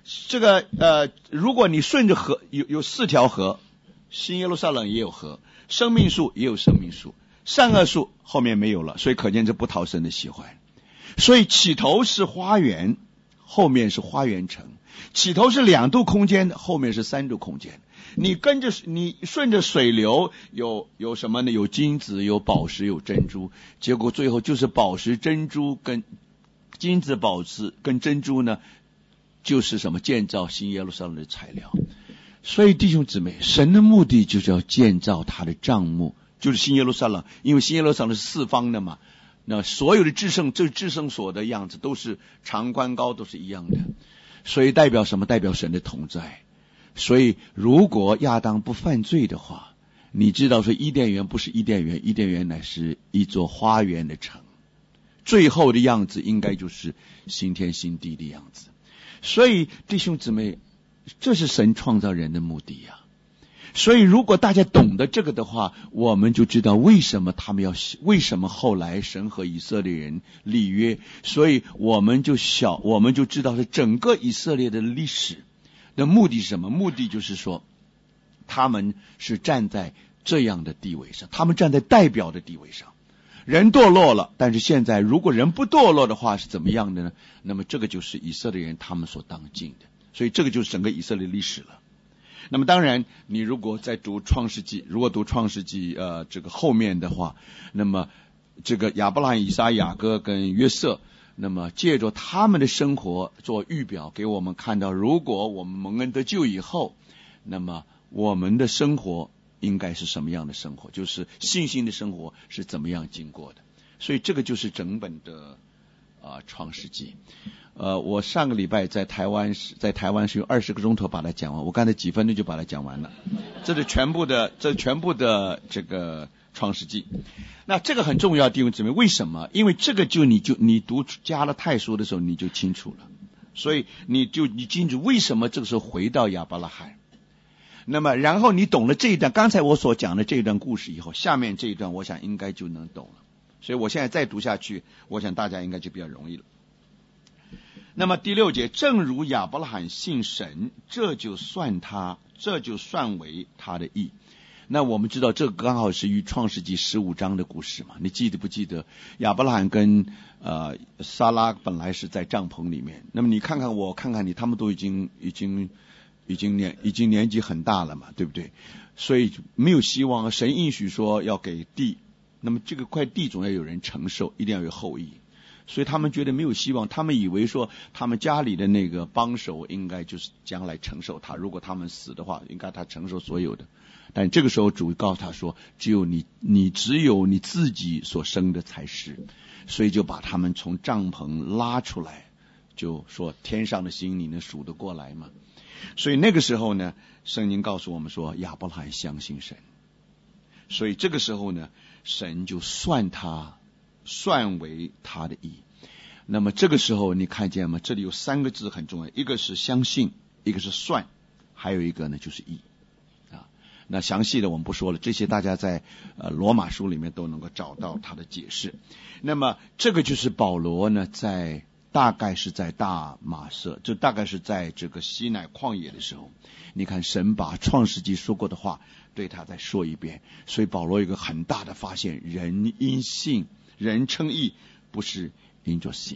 这个呃，如果你顺着河，有有四条河，新耶路撒冷也有河，生命树也有生命树，善恶树后面没有了，所以可见这不讨神的喜欢。所以起头是花园，后面是花园城，起头是两度空间，后面是三度空间。你跟着你顺着水流，有有什么呢？有金子，有宝石，有珍珠，结果最后就是宝石、珍珠跟金子、宝石跟珍珠呢，就是什么建造新耶路撒冷的材料。所以弟兄姊妹，神的目的就是要建造他的帐幕，就是新耶路撒冷，因为新耶路撒冷是四方的嘛，那所有的至圣，这至圣所的样子都是长宽高都是一样的，所以代表什么？代表神的同在。所以如果亚当不犯罪的话，你知道说伊甸园不是伊甸园，伊甸园乃是一座花园的城，最后的样子应该就是新天新地的样子。所以弟兄姊妹，这是神创造人的目的呀、啊。所以如果大家懂得这个的话，我们就知道为什么他们要，为什么后来神和以色列人立约，所以我们就小我们就知道是整个以色列的历史的目的是什么？目的就是说他们是站在这样的地位上，他们站在代表的地位上。人堕落了，但是现在如果人不堕落的话是怎么样的呢？那么这个就是以色列人他们所当尽的，所以这个就是整个以色列历史了。那么当然你如果在读创世纪，如果读创世纪呃这个后面的话，那么这个亚伯拉罕、以撒、雅各跟约瑟，那么借着他们的生活做预表，给我们看到如果我们蒙恩得救以后，那么我们的生活应该是什么样的生活，就是信心的生活是怎么样经过的。所以这个就是整本的啊创世纪。呃，我上个礼拜在台湾是在台湾是用二十个钟头把它讲完，我刚才几分钟就把它讲完了。这是全部的，这是全部的这个创世纪。那这个很重要，弟兄姊妹，为什么？因为这个就你就你读加拉太书的时候你就清楚了，所以你就你清楚为什么这个时候回到亚伯拉罕。那么然后你懂了这一段，刚才我所讲的这一段故事以后，下面这一段我想应该就能懂了。所以我现在再读下去，我想大家应该就比较容易了。那么第六节，正如亚伯拉罕信神，这就算他，这就算为他的义。那我们知道这刚好是与创世纪十五章的故事嘛，你记得不记得亚伯拉罕跟呃撒拉本来是在帐篷里面，那么你看看我看看你，他们都已经已经已经年已经年纪很大了嘛，对不对？所以没有希望，神应许说要给地，那么这个块地总要有人承受，一定要有后裔，所以他们觉得没有希望，他们以为说他们家里的那个帮手应该就是将来承受他，如果他们死的话应该他承受所有的。但这个时候主告诉他说，只有你你只有你自己所生的才是，所以就把他们从帐篷拉出来，就说天上的星你能数得过来吗？所以那个时候呢，圣经告诉我们说亚伯拉罕相信神，所以这个时候呢，神就算他算为他的义。那么这个时候你看见吗？这里有三个字很重要，一个是相信，一个是算，还有一个呢就是义啊。那详细的我们不说了，这些大家在呃罗马书里面都能够找到他的解释。那么这个就是保罗呢在大概是在大马色，就大概是在这个西乃旷野的时候，你看神把创世纪说过的话对他再说一遍，所以保罗有一个很大的发现，人因信，人称义不是因着信。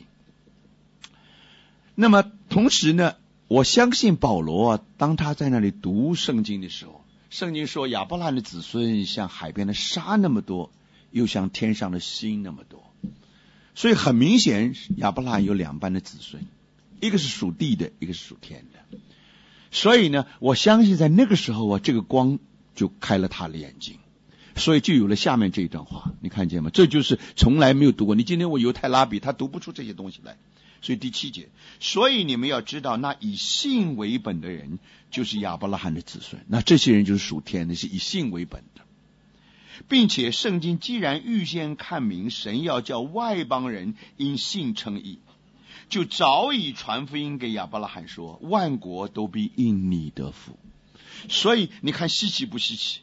那么同时呢，我相信保罗啊，当他在那里读圣经的时候，圣经说亚伯拉罕的子孙像海边的沙那么多，又像天上的星那么多，所以很明显亚伯拉罕有两班的子孙，一个是属地的，一个是属天的。所以呢，我相信在那个时候啊，这个光就开了他的眼睛，所以就有了下面这一段话，你看见吗？这就是从来没有读过，你今天我犹太拉比他读不出这些东西来。所以第七节，所以你们要知道，那以信为本的人就是亚伯拉罕的子孙，那这些人就是属天的，是以信为本的。并且圣经既然预先看明神要叫外邦人因信称义，就早已传福音给亚伯拉罕说，万国都必因你得福。所以你看稀奇不稀奇？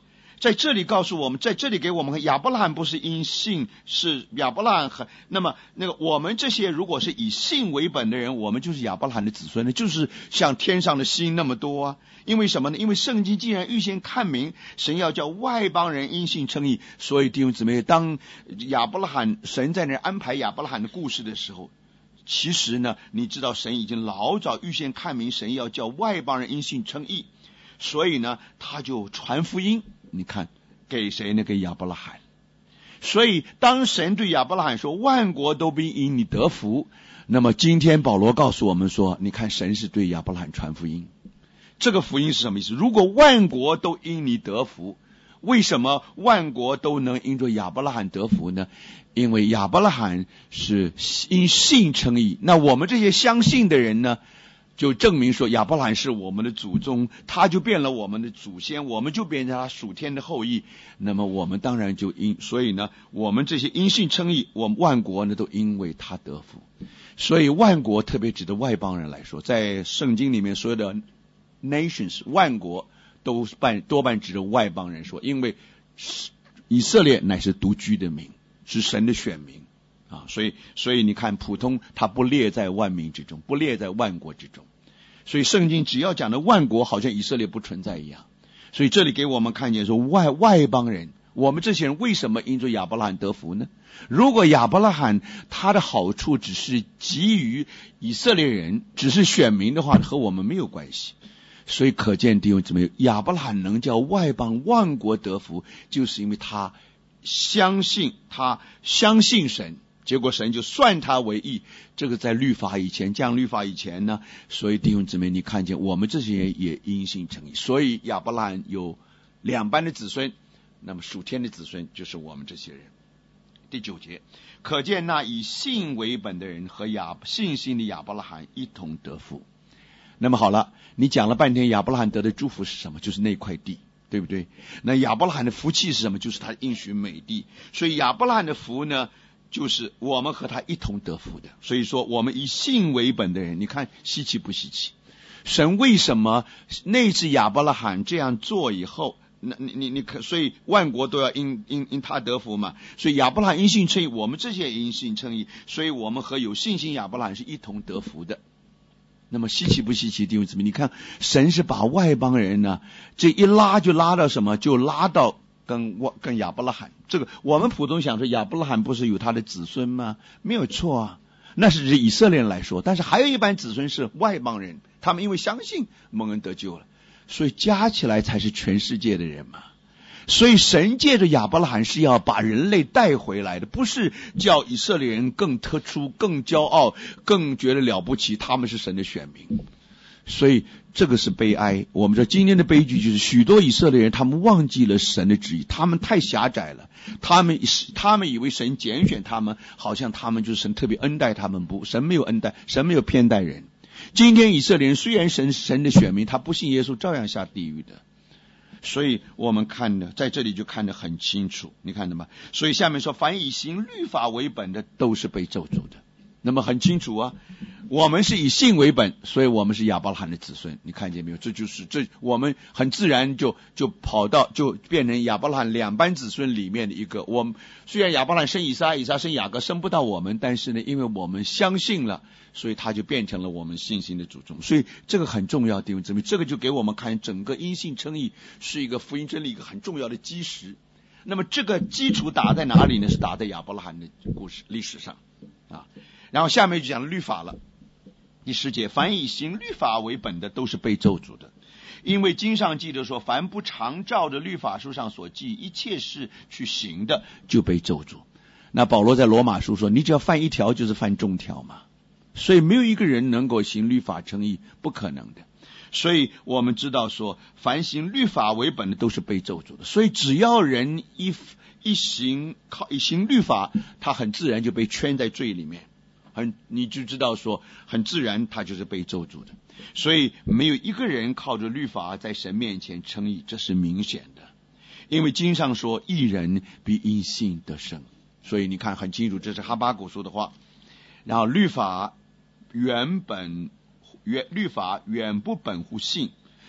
在这里告诉我们，在这里给我们看，亚伯拉罕不是因信，是亚伯拉罕和那么那个我们这些如果是以信为本的人，我们就是亚伯拉罕的子孙呢，就是像天上的星那么多啊。因为什么呢？因为圣经既然预先看明神要叫外邦人因信称义，所以弟兄姊妹，当亚伯拉罕神在那安排亚伯拉罕的故事的时候，其实呢，你知道神已经老早预先看明神要叫外邦人因信称义，所以呢他就传福音，你看给谁呢？给亚伯拉罕。所以当神对亚伯拉罕说万国都必因你得福，那么今天保罗告诉我们说，你看神是对亚伯拉罕传福音。这个福音是什么意思？如果万国都因你得福，为什么万国都能因着亚伯拉罕得福呢？因为亚伯拉罕是因信称义，那我们这些相信的人呢，就证明说亚伯拉罕是我们的祖宗，他就变了我们的祖先，我们就变成他属天的后裔，那么我们当然就因，所以呢我们这些因信称义，我们万国呢都因为他得福。所以万国特别指的外邦人来说，在圣经里面所有的 nations 万国都半多半指着外邦人说，因为以色列乃是独居的民，是神的选民啊，所以所以你看普通他不列在万民之中，不列在万国之中，所以圣经只要讲的万国好像以色列不存在一样。所以这里给我们看见说外外邦人，我们这些人为什么因着亚伯拉罕得福呢？如果亚伯拉罕他的好处只是给予以色列人，只是选民的话，和我们没有关系。所以可见弟兄姊妹，亚伯拉罕能叫外邦万国得福，就是因为他相信，他相信神，结果神就算他为义。这个在律法以前，降律法以前呢，所以弟兄姊妹，你看见我们这些人也因信称义。所以亚伯拉罕有两班的子孙，那么属天的子孙就是我们这些人。第九节，可见那以信为本的人和亚信心的亚伯拉罕一同得福。那么好了，你讲了半天亚伯拉罕得的祝福是什么？就是那块地，对不对？那亚伯拉罕的福气是什么？就是他应许美地。所以亚伯拉罕的福呢，就是我们和他一同得福的。所以说我们以信为本的人，你看稀奇不稀奇？神为什么那次亚伯拉罕这样做以后，那你你你可，所以万国都要因因因他得福嘛。所以亚伯拉罕因信称义，我们这些因信称义，所以我们和有信心亚伯拉罕是一同得福的。那么稀奇不稀奇弟兄姊妹？你看神是把外邦人呢，这一拉就拉到什么？就拉到跟跟亚伯拉罕。这个我们普通想说亚伯拉罕不是有他的子孙吗？没有错啊，那是指以色列人来说。但是还有一班子孙是外邦人，他们因为相信蒙恩得救了，所以加起来才是全世界的人嘛。所以神借着亚伯拉罕是要把人类带回来的，不是叫以色列人更突出、更骄傲、更觉得了不起，他们是神的选民。所以这个是悲哀。我们说今天的悲剧就是许多以色列人他们忘记了神的旨意，他们太狭窄了，他们他们以为神拣选他们，好像他们就是神特别恩待他们。不，神没有恩待，神没有偏待人。今天以色列人虽然神神的选民，他不信耶稣照样下地狱的。所以我们看的在这里就看得很清楚，你看到吗？所以下面说凡以行律法为本的都是被咒诅的。那么很清楚啊，我们是以信为本，所以我们是亚伯拉罕的子孙。你看见没有？这就是这我们很自然就就跑到就变成亚伯拉罕两班子孙里面的一个。我们虽然亚伯拉罕生以撒，以撒生雅各，生不到我们，但是呢，因为我们相信了，所以他就变成了我们信心的祖宗。所以这个很重要，弟兄姊妹，这个就给我们看整个因信称义是一个福音真理一个很重要的基石。那么这个基础打在哪里呢？是打在亚伯拉罕的故事历史上啊。然后下面就讲律法了。第十节，凡以行律法为本的都是被咒诅的，因为经上记得说，凡不常照着律法书上所记一切事去行的，就被咒诅。那保罗在罗马书说，你只要犯一条就是犯众条嘛，所以没有一个人能够行律法称义，不可能的。所以我们知道说，凡行律法为本的都是被咒诅的。所以只要人一一行靠一行律法，他很自然就被圈在罪里面，很你就知道说，很自然他就是被咒诅的。所以没有一个人靠着律法在神面前称义，这是明显的。因为经上说，义人必因信得生。所以你看很清楚，这是哈巴谷说的话。然后律法原本原律法远不本乎信，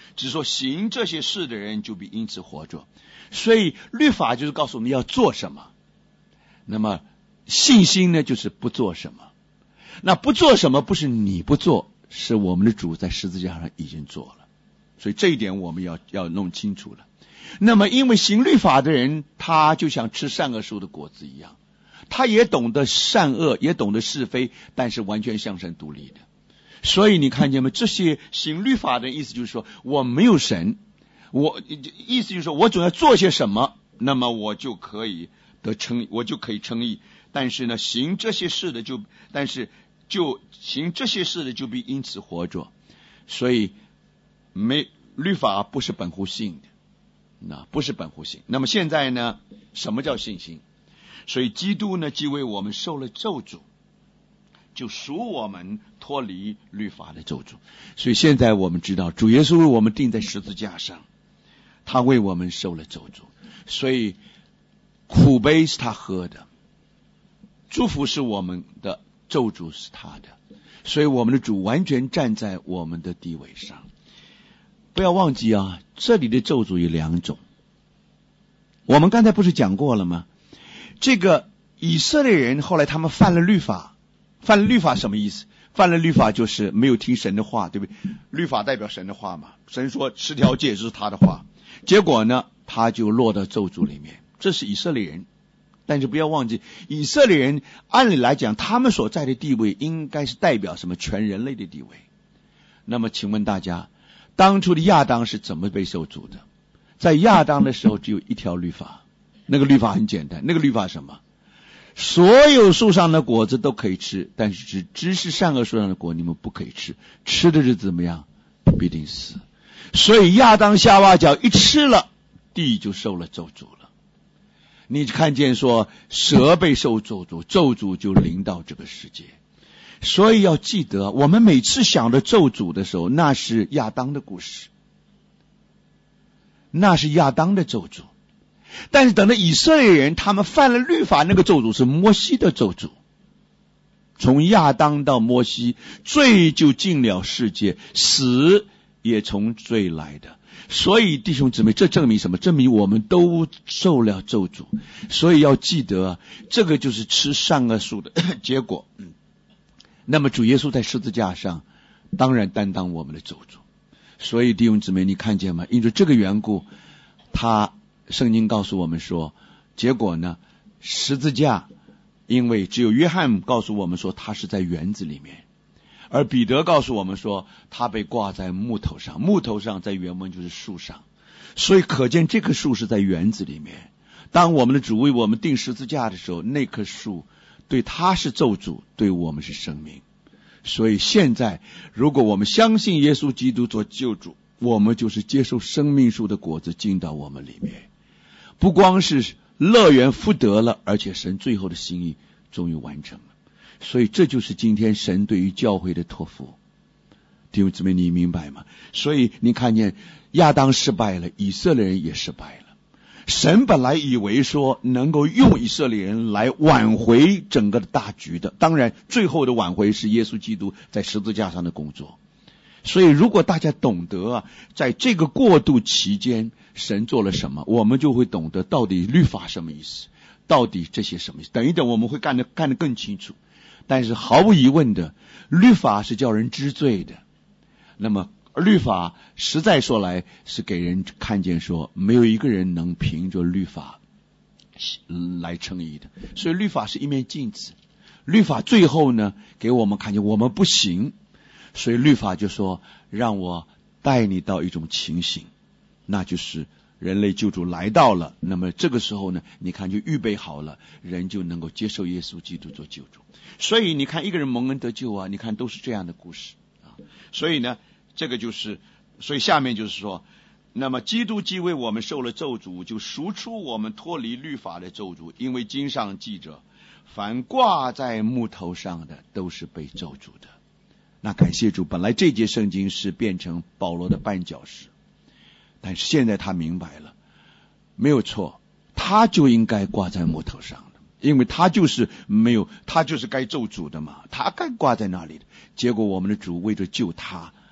只说行这些事的人就必因此活着。所以律法就是告诉我们要做什么，那么信心呢就是不做什么。那不做什么不是你不做，是我们的主在十字架上已经做了，所以这一点我们要要弄清楚了。那么因为行律法的人，他就像吃善恶树的果子一样，他也懂得善恶，也懂得是非，但是完全向神独立的。所以你看见吗？这些行律法的意思就是说，我没有神，我意思就是说我总要做些什么，那么我就可以得称，我就可以称义。但是呢，行这些事的就，但是就行这些事的就必因此活着。所以没律法不是本乎性的，那不是本乎性。那么现在呢，什么叫信心？所以基督呢，既为我们受了咒诅，就赎我们脱离律法的咒诅。所以现在我们知道，主耶稣为我们钉在十字架上，他为我们受了咒诅，所以苦杯是他喝的，祝福是我们的，咒诅是他的。所以我们的主完全站在我们的地位上。不要忘记啊，这里的咒诅有两种。我们刚才不是讲过了吗？这个以色列人后来他们犯了律法，犯了律法什么意思？犯了律法就是没有听神的话，对不对？律法代表神的话嘛，神说十条诫就是他的话，结果呢他就落到咒诅里面。这是以色列人，但是不要忘记，以色列人按理来讲，他们所在的地位应该是代表什么？全人类的地位。那么请问大家，当初的亚当是怎么被受诅的？在亚当的时候只有一条律法，那个律法很简单，那个律法什么？所有树上的果子都可以吃，但是只知识善恶树上的果你们不可以吃，吃的是怎么样？必定死。所以亚当夏娃脚一吃了，地就受了咒诅了。你看见说蛇被受咒诅，咒诅就临到这个世界。所以要记得，我们每次想的咒诅的时候，那是亚当的故事，那是亚当的咒诅。但是等到以色列人他们犯了律法，那个咒诅是摩西的咒诅。从亚当到摩西，罪就进了世界，死也从罪来的。所以弟兄姊妹，这证明什么？证明我们都受了咒诅。所以要记得，这个就是吃善恶树的结果。那么主耶稣在十字架上当然担当我们的咒诅。所以弟兄姊妹，你看见吗？因为这个缘故，他圣经告诉我们说，结果呢，十字架，因为只有约翰告诉我们说他是在园子里面，而彼得告诉我们说他被挂在木头上，木头上在原文就是树上，所以可见这棵树是在园子里面。当我们的主为我们钉十字架的时候，那棵树对他是咒诅，对我们是生命。所以现在如果我们相信耶稣基督做救主，我们就是接受生命树的果子进到我们里面，不光是乐园福得了，而且神最后的心意终于完成了。所以这就是今天神对于教会的托付。弟兄姊妹，你明白吗？所以你看见亚当失败了，以色列人也失败了。神本来以为说能够用以色列人来挽回整个的大局的，当然最后的挽回是耶稣基督在十字架上的工作。所以如果大家懂得啊，在这个过渡期间神做了什么，我们就会懂得到底律法什么意思，到底这些什么意思。等一等我们会干得干得更清楚。但是毫无疑问的，律法是叫人知罪的，那么律法实在说来是给人看见说没有一个人能凭着律法来称义的。所以律法是一面镜子，律法最后呢给我们看见我们不行，所以律法就说让我带你到一种情形，那就是人类救主来到了，那么这个时候呢，你看就预备好了，人就能够接受耶稣基督做救主。所以你看一个人蒙恩得救啊，你看都是这样的故事啊。所以呢这个就是，所以下面就是说，那么基督既为我们受了咒诅，就赎出我们脱离律法的咒诅，因为经上记着，凡挂在木头上的都是被咒诅的。那感谢主，本来这节圣经是变成保罗的绊脚石，但是现在他明白了，没有错，他就应该挂在木头上的，因为他就是没有，他就是该咒诅的嘛，他该挂在那里的。结果我们的主为着救他，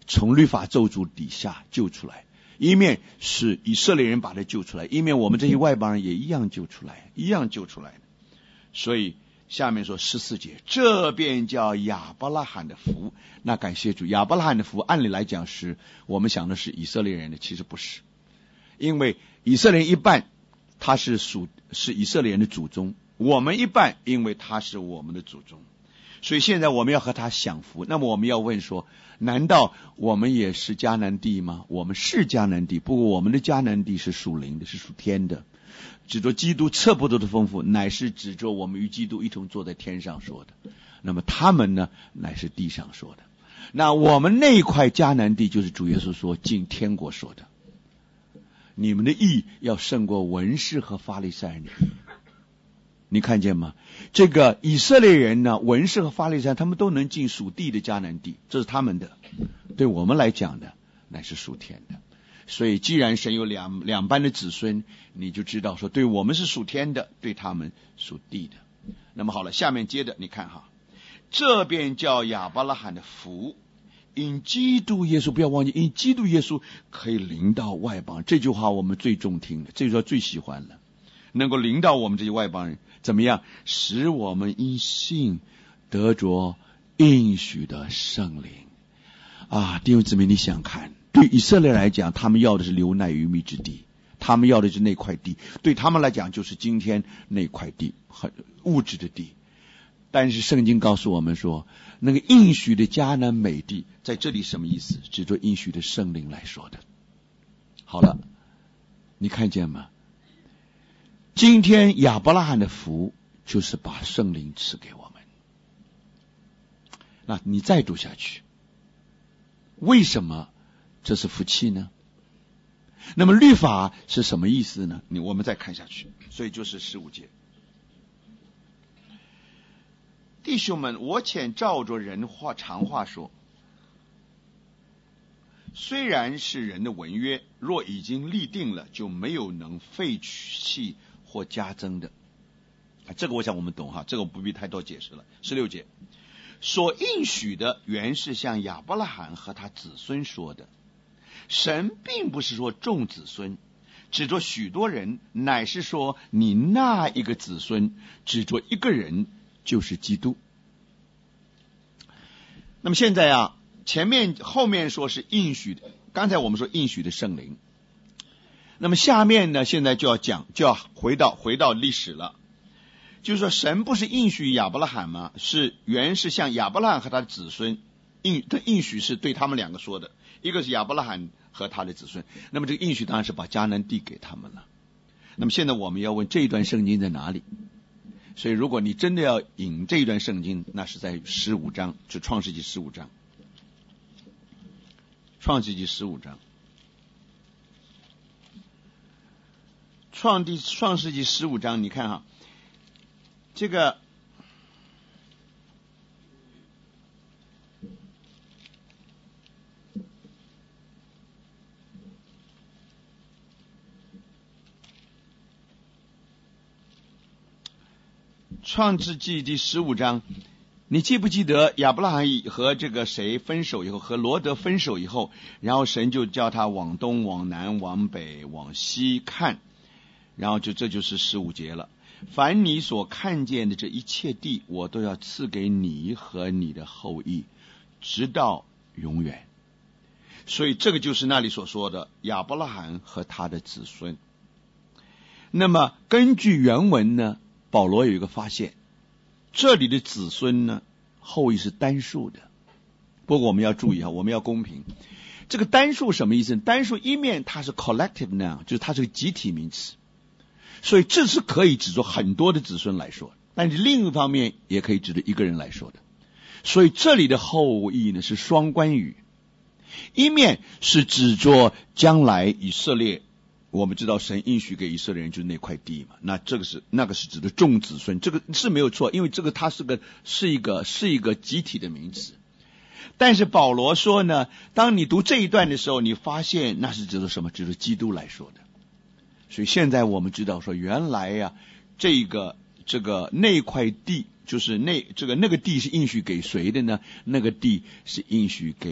从律法咒诅底下救出来，一面是以色列人把他救出来，一面我们这些外邦人也一样救出来，一样救出来的。所以下面说十四节，这便叫亚伯拉罕的福。那感谢主，亚伯拉罕的福按理来讲是我们想的是以色列人的，其实不是，因为以色列人一半他是属是以色列人的祖宗，我们一半因为他是我们的祖宗，所以现在我们要和他享福。那么我们要问说，难道我们也是迦南地吗？我们是迦南地，不过我们的迦南地是属灵的，是属天的，指着基督测不透的丰富，乃是指着我们与基督一同坐在天上说的。那么他们呢，乃是地上说的。那我们那一块迦南地，就是主耶稣说进天国说的，你们的义要胜过文士和法利赛人的义。你看见吗？这个以色列人呢，文士和法利赛人他们都能进属地的迦南地，这是他们的，对我们来讲的乃是属天的。所以既然神有两两班的子孙，你就知道说对我们是属天的，对他们属地的。那么好了，下面接着你看哈，这便叫亚伯拉罕的福，因基督耶稣，不要忘记，因基督耶稣可以临到外邦。这句话我们最中听的，这句话最喜欢了，能够临到我们这些外邦人，怎么样？使我们因信得着应许的圣灵啊！弟兄姊妹，你想看，对以色列来讲，他们要的是流奶与蜜之地，他们要的是那块地，对他们来讲就是今天那块地，很物质的地。但是圣经告诉我们说，那个应许的迦南美地在这里什么意思？指着应许的圣灵来说的。好了，你看见吗？今天亚伯拉罕的福就是把圣灵赐给我们。那你再读下去，为什么这是福气呢？那么律法是什么意思呢？你我们再看下去，所以就是十五节。弟兄们，我且照着人话常话说，虽然是人的文约，若已经立定了，就没有能废弃或加增的。这个我想我们懂哈，这个不必太多解释了。十六节，所应许的原是向亚伯拉罕和他子孙说的。神并不是说众子孙，指着许多人，乃是说你那一个子孙，指着一个人，就是基督。那么现在啊，前面后面说是应许的，刚才我们说应许的圣灵。那么下面呢，现在就要讲，就要回到回到历史了。就是说神不是应许亚伯拉罕吗？是原是向亚伯拉罕和他的子孙，应这应许是对他们两个说的，一个是亚伯拉罕和他的子孙。那么这个应许当然是把迦南地给他们了。那么现在我们要问这一段圣经在哪里？所以如果你真的要引这一段圣经，那是在十五章，就创世纪十五章。创世纪十五章。创地创世纪十五章，你看哈，这个创世纪第十五章，你记不记得亚伯拉罕和这个谁分手以后，和罗德分手以后，然后神就叫他往东往南往北往西看，然后就这就是十五节了。凡你所看见的这一切地，我都要赐给你和你的后裔，直到永远。所以这个就是那里所说的亚伯拉罕和他的子孙。那么根据原文呢，保罗有一个发现，这里的子孙呢，后裔是单数的。不过我们要注意啊，我们要公平。这个单数什么意思？单数一面它是 collective noun， 就是它是个集体名词，所以这是可以指着很多的子孙来说，但是另一方面也可以指着一个人来说的。所以这里的后裔呢是双关语，一面是指着将来以色列，我们知道神应许给以色列人就是那块地嘛，那这个是那个是指的众子孙，这个是没有错，因为这个它是个是一个是一个集体的名词。但是保罗说呢，当你读这一段的时候，你发现那是指的什么？指的基督来说的。所以现在我们知道说，原来呀、啊，这个这个那块地就是那这个那个地是应许给谁的呢？那个地是应许给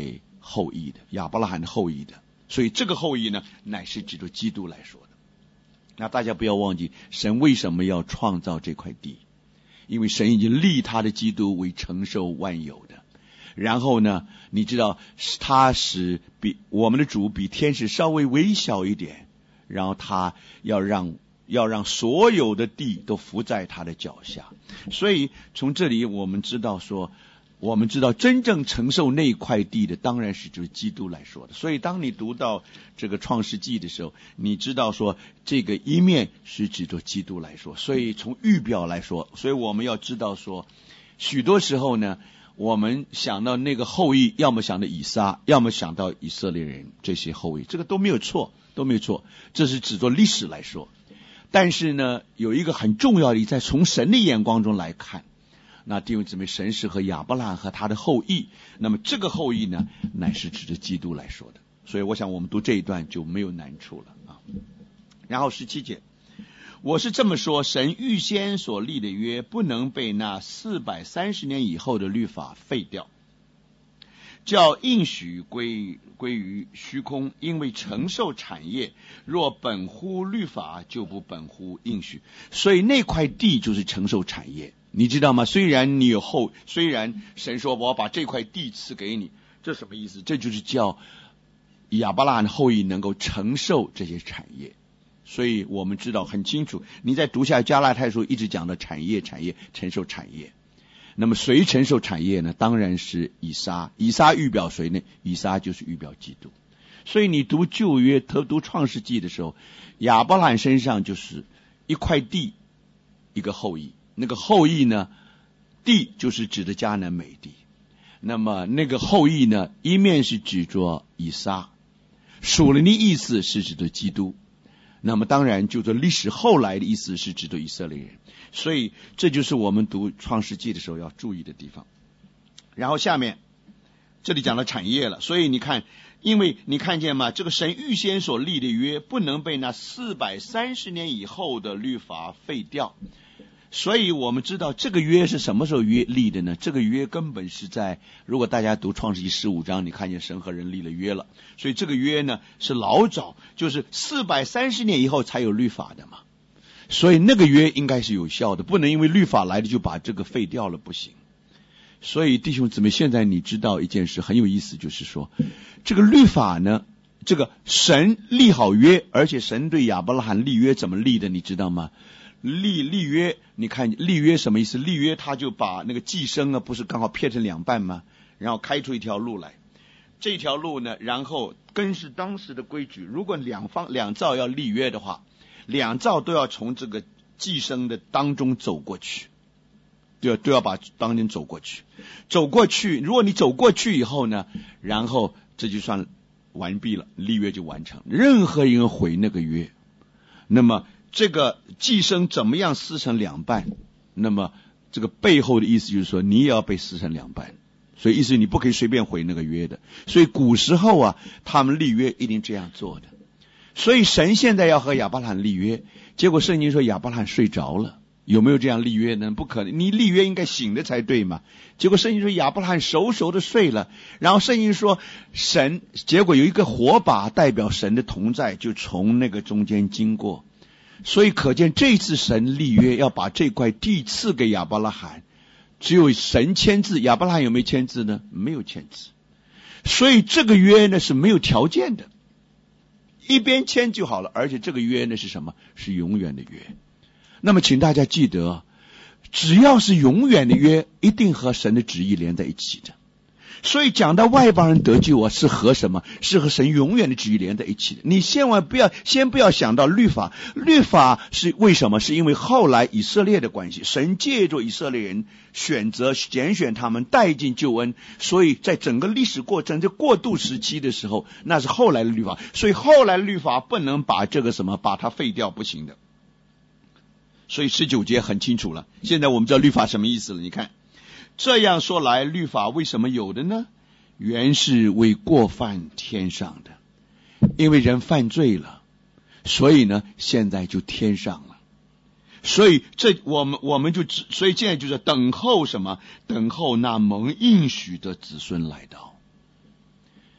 后裔的，亚伯拉罕的后裔的。所以这个后裔呢，乃是指着基督来说的。那大家不要忘记，神为什么要创造这块地？因为神已经立他的基督为承受万有的。然后呢，你知道他使比我们的主比天使稍微微小一点，然后他要让要让所有的地都伏在他的脚下。所以从这里我们知道说，我们知道真正承受那块地的当然是就是基督来说的。所以当你读到这个创世纪的时候，你知道说这个一面是指着基督来说。所以从预表来说，所以我们要知道说，许多时候呢，我们想到那个后裔，要么想到以撒，要么想到以色列人这些后裔，这个都没有错，都没有错，这是指着历史来说。但是呢，有一个很重要的，在从神的眼光中来看，那弟兄姊妹，神是和亚伯拉罕和他的后裔，那么这个后裔呢，乃是指着基督来说的。所以我想我们读这一段就没有难处了啊。然后十七节，我是这么说，神预先所立的约不能被那四百三十年以后的律法废掉，叫应许归归于虚空，因为承受产业若本乎律法，就不本乎应许。所以那块地就是承受产业，你知道吗？虽然你有后，虽然神说我要把这块地赐给你，这什么意思？这就是叫亚伯拉罕的后裔能够承受这些产业。所以我们知道很清楚，你在读下加拉太书一直讲的产业产业承受产业。那么谁承受产业呢？当然是以撒。以撒预表谁呢？以撒就是预表基督。所以你读旧约读创世纪的时候，亚伯拉罕身上就是一块地，一个后裔。那个后裔呢，地就是指的迦南美地，那么那个后裔呢，一面是指着以撒，属灵的意思是指着基督，那么当然就这历史后来的意思是指着以色列人。所以这就是我们读创世纪的时候要注意的地方。然后下面这里讲了产业了，所以你看，因为你看见吗？这个神预先所立的约不能被那四百三十年以后的律法废掉。所以我们知道这个约是什么时候约立的呢？这个约根本是在，如果大家读创世纪十五章，你看见神和人立了约了，所以这个约呢是老早，就是四百三十年以后才有律法的嘛。所以那个约应该是有效的，不能因为律法来的就把这个废掉了，不行。所以弟兄姊妹，现在你知道一件事很有意思，就是说这个律法呢，这个神立好约，而且神对亚伯拉罕立约怎么立的你知道吗？立立约，你看立约什么意思？立约他就把那个寄生啊，不是刚好撇成两半吗？然后开出一条路来，这条路呢，然后根是当时的规矩，如果两方两造要立约的话，两造都要从这个寄生的当中走过去，对，都要把当中走过去，走过去。如果你走过去以后呢，然后这就算完毕了，立约就完成。任何人毁那个约，那么这个寄生怎么样撕成两半？那么这个背后的意思就是说，你也要被撕成两半。所以意思你不可以随便毁那个约的。所以古时候啊，他们立约一定这样做的。所以神现在要和亚伯拉罕立约，结果圣经说亚伯拉罕睡着了，有没有这样立约呢？不可能，你立约应该醒的才对嘛。结果圣经说亚伯拉罕熟熟的睡了，然后圣经说神，结果有一个火把代表神的同在，就从那个中间经过。所以可见这次神立约要把这块地赐给亚伯拉罕，只有神签字，亚伯拉罕有没有签字呢？没有签字。所以这个约呢是没有条件的，一边签就好了，而且这个约呢是什么？是永远的约。那么请大家记得，只要是永远的约，一定和神的旨意连在一起的。所以讲到外邦人得救啊，是和什么？是和神永远的旨意连在一起的。你千万不要，先不要想到律法，律法是为什么？是因为后来以色列的关系，神借着以色列人选择拣选他们带进救恩，所以在整个历史过程这过渡时期的时候，那是后来的律法，所以后来的律法不能把这个什么把它废掉，不行的。所以十九节很清楚了，现在我们知道律法什么意思了。你看这样说来，律法为什么有的呢？原是为过犯添上的，因为人犯罪了，所以呢现在就添上了。所以这我们我们就所以现在就是等候什么？等候那蒙应许的子孙来到。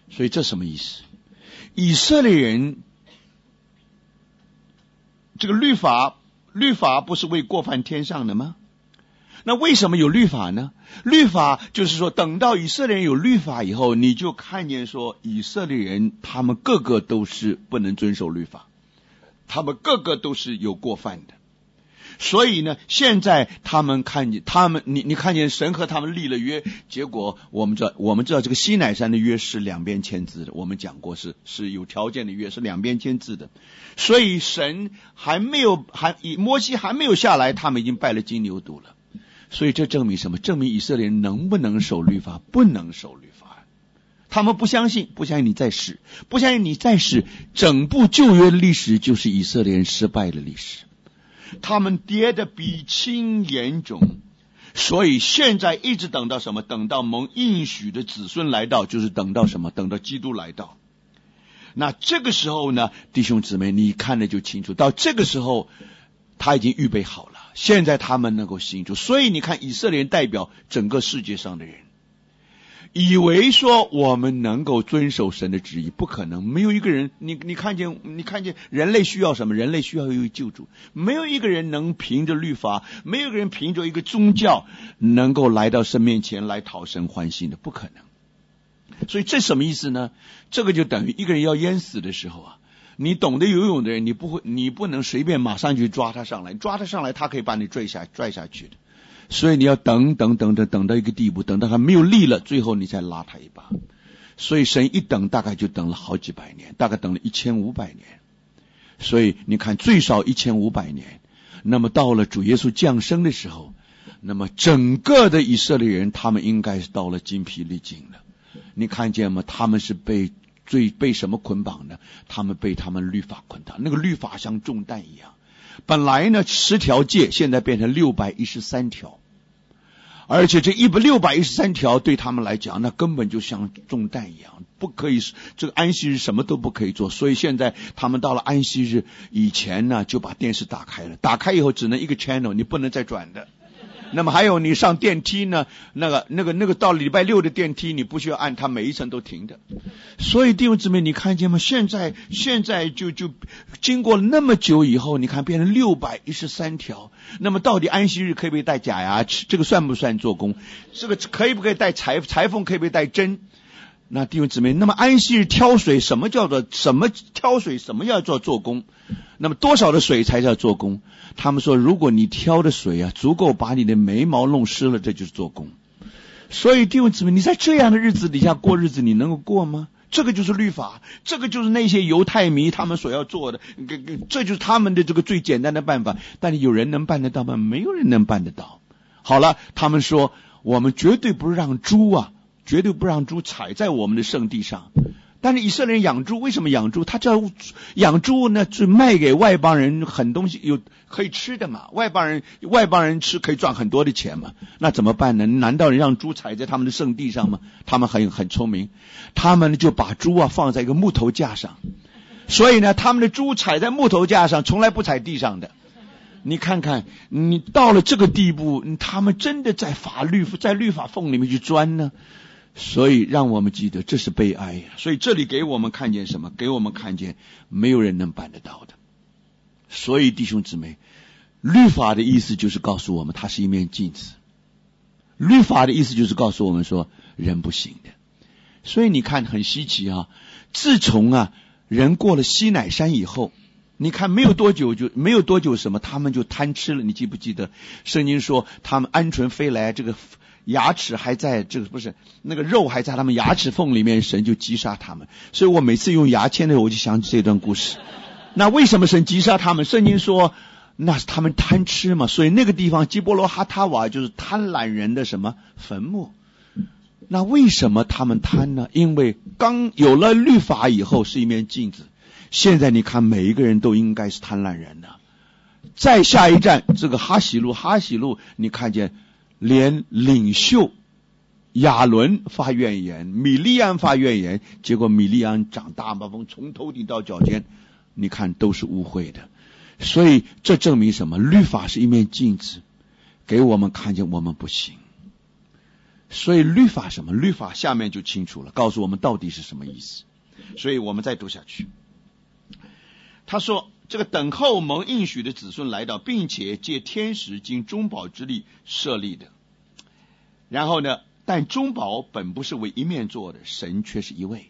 所以这什么意思？以色列人这个律法，律法不是为过犯添上的吗？那为什么有律法呢？律法就是说，等到以色列人有律法以后，你就看见说，以色列人他们个个都是不能遵守律法，他们个个都是有过犯的。所以呢，现在他们看见他们，你你看见神和他们立了约，结果我们知道，我们知道这个西乃山的约是两边签字的，我们讲过是是有条件的约，是两边签字的。所以神还没有还摩西还没有下来，他们已经拜了金牛犊了。所以这证明什么？证明以色列人能不能守律法？不能守律法。他们不相信，不相信你在世，不相信你在世，整部旧约的历史就是以色列人失败的历史。他们跌得鼻青眼肿，所以现在一直等到什么？等到蒙应许的子孙来到，就是等到什么？等到基督来到。那这个时候呢，弟兄姊妹，你看了就清楚，到这个时候他已经预备好了，现在他们能够信主。所以你看，以色列人代表整个世界上的人，以为说我们能够遵守神的旨意，不可能。没有一个人，你你看见你看见人类需要什么？人类需要一位救主。没有一个人能凭着律法，没有一个人凭着一个宗教能够来到神面前来讨神欢心的，不可能。所以这什么意思呢？这个就等于一个人要淹死的时候啊，你懂得游泳的人，你不会，你不能随便马上去抓他上来，抓他上来，他可以把你拽下拽下去的。所以你要等等等等等到一个地步，等到他没有力了，最后你再拉他一把。所以神一等大概就等了好几百年，大概等了一千五百年。所以你看最少一千五百年，那么到了主耶稣降生的时候，那么整个的以色列人他们应该是到了筋疲力尽了。你看见吗？他们是被最被什么捆绑呢？他们被他们律法捆绑，那个律法像重担一样。本来呢十条诫，现在变成六百一十三条，而且这一百六百一十三条对他们来讲，那根本就像重担一样，不可以，这个安息日什么都不可以做。所以现在他们到了安息日以前呢，就把电视打开了，打开以后只能一个 channel， 你不能再转的。那么还有你上电梯呢，那个那个那个到礼拜六的电梯，你不需要按，它每一层都停的。所以弟兄姊妹，你看见吗？现在现在就就经过了那么久以后，你看变成六百一十三条。那么到底安息日可以不可以戴假牙？这个算不算做工？这个可以不可以戴裁裁缝？可以不可以戴针？那弟兄姊妹，那么安息日挑水，什么叫做什么挑水？什么要做做工？那么多少的水才叫做工？他们说，如果你挑的水啊足够把你的眉毛弄湿了，这就是做工。所以弟兄姊妹，你在这样的日子底下过日子，你能够过吗？这个就是律法，这个就是那些犹太迷他们所要做的，这就是他们的这个最简单的办法。但是有人能办得到吗？没有人能办得到。好了，他们说我们绝对不让猪啊，绝对不让猪踩在我们的圣地上。但是以色列人养猪，为什么养猪？他叫养猪呢，就卖给外邦人很东西，有可以吃的嘛，外邦人外邦人吃可以赚很多的钱嘛。那怎么办呢？难道让猪踩在他们的圣地上吗？他们很很聪明，他们就把猪啊放在一个木头架上，所以呢，他们的猪踩在木头架上，从来不踩地上的。你看看，你到了这个地步，他们真的在法律在律法缝里面去钻呢？所以让我们记得，这是悲哀。所以这里给我们看见什么？给我们看见没有人能办得到的。所以弟兄姊妹，律法的意思就是告诉我们，它是一面镜子。律法的意思就是告诉我们说，人不行的。所以你看很稀奇啊，自从啊人过了西乃山以后，你看没有多久就没有多久什么，他们就贪吃了。你记不记得圣经说，他们鹌鹑飞来，这个牙齿还在，这个不是那个肉还在他们牙齿缝里面，神就击杀他们。所以我每次用牙签的时候，我就想起这段故事。那为什么神击杀他们？圣经说那是他们贪吃嘛，所以那个地方基波罗哈塔瓦就是贪婪人的什么坟墓。那为什么他们贪呢？因为刚有了律法以后是一面镜子，现在你看每一个人都应该是贪婪人的。再下一站这个哈喜路，哈喜路你看见连领袖亚伦发怨言，米利安发怨言，结果米利安长大麻风，从头顶到脚尖，你看都是污秽的。所以这证明什么？律法是一面镜子，给我们看见我们不行。 所以律法什么？律法下面就清楚了，告诉我们到底是什么意思。所以我们再读下去。他说，这个等候蒙应许的子孙来到，并且借天使经中保之力设立的。然后呢，但中保本不是为一面做的，神却是一位。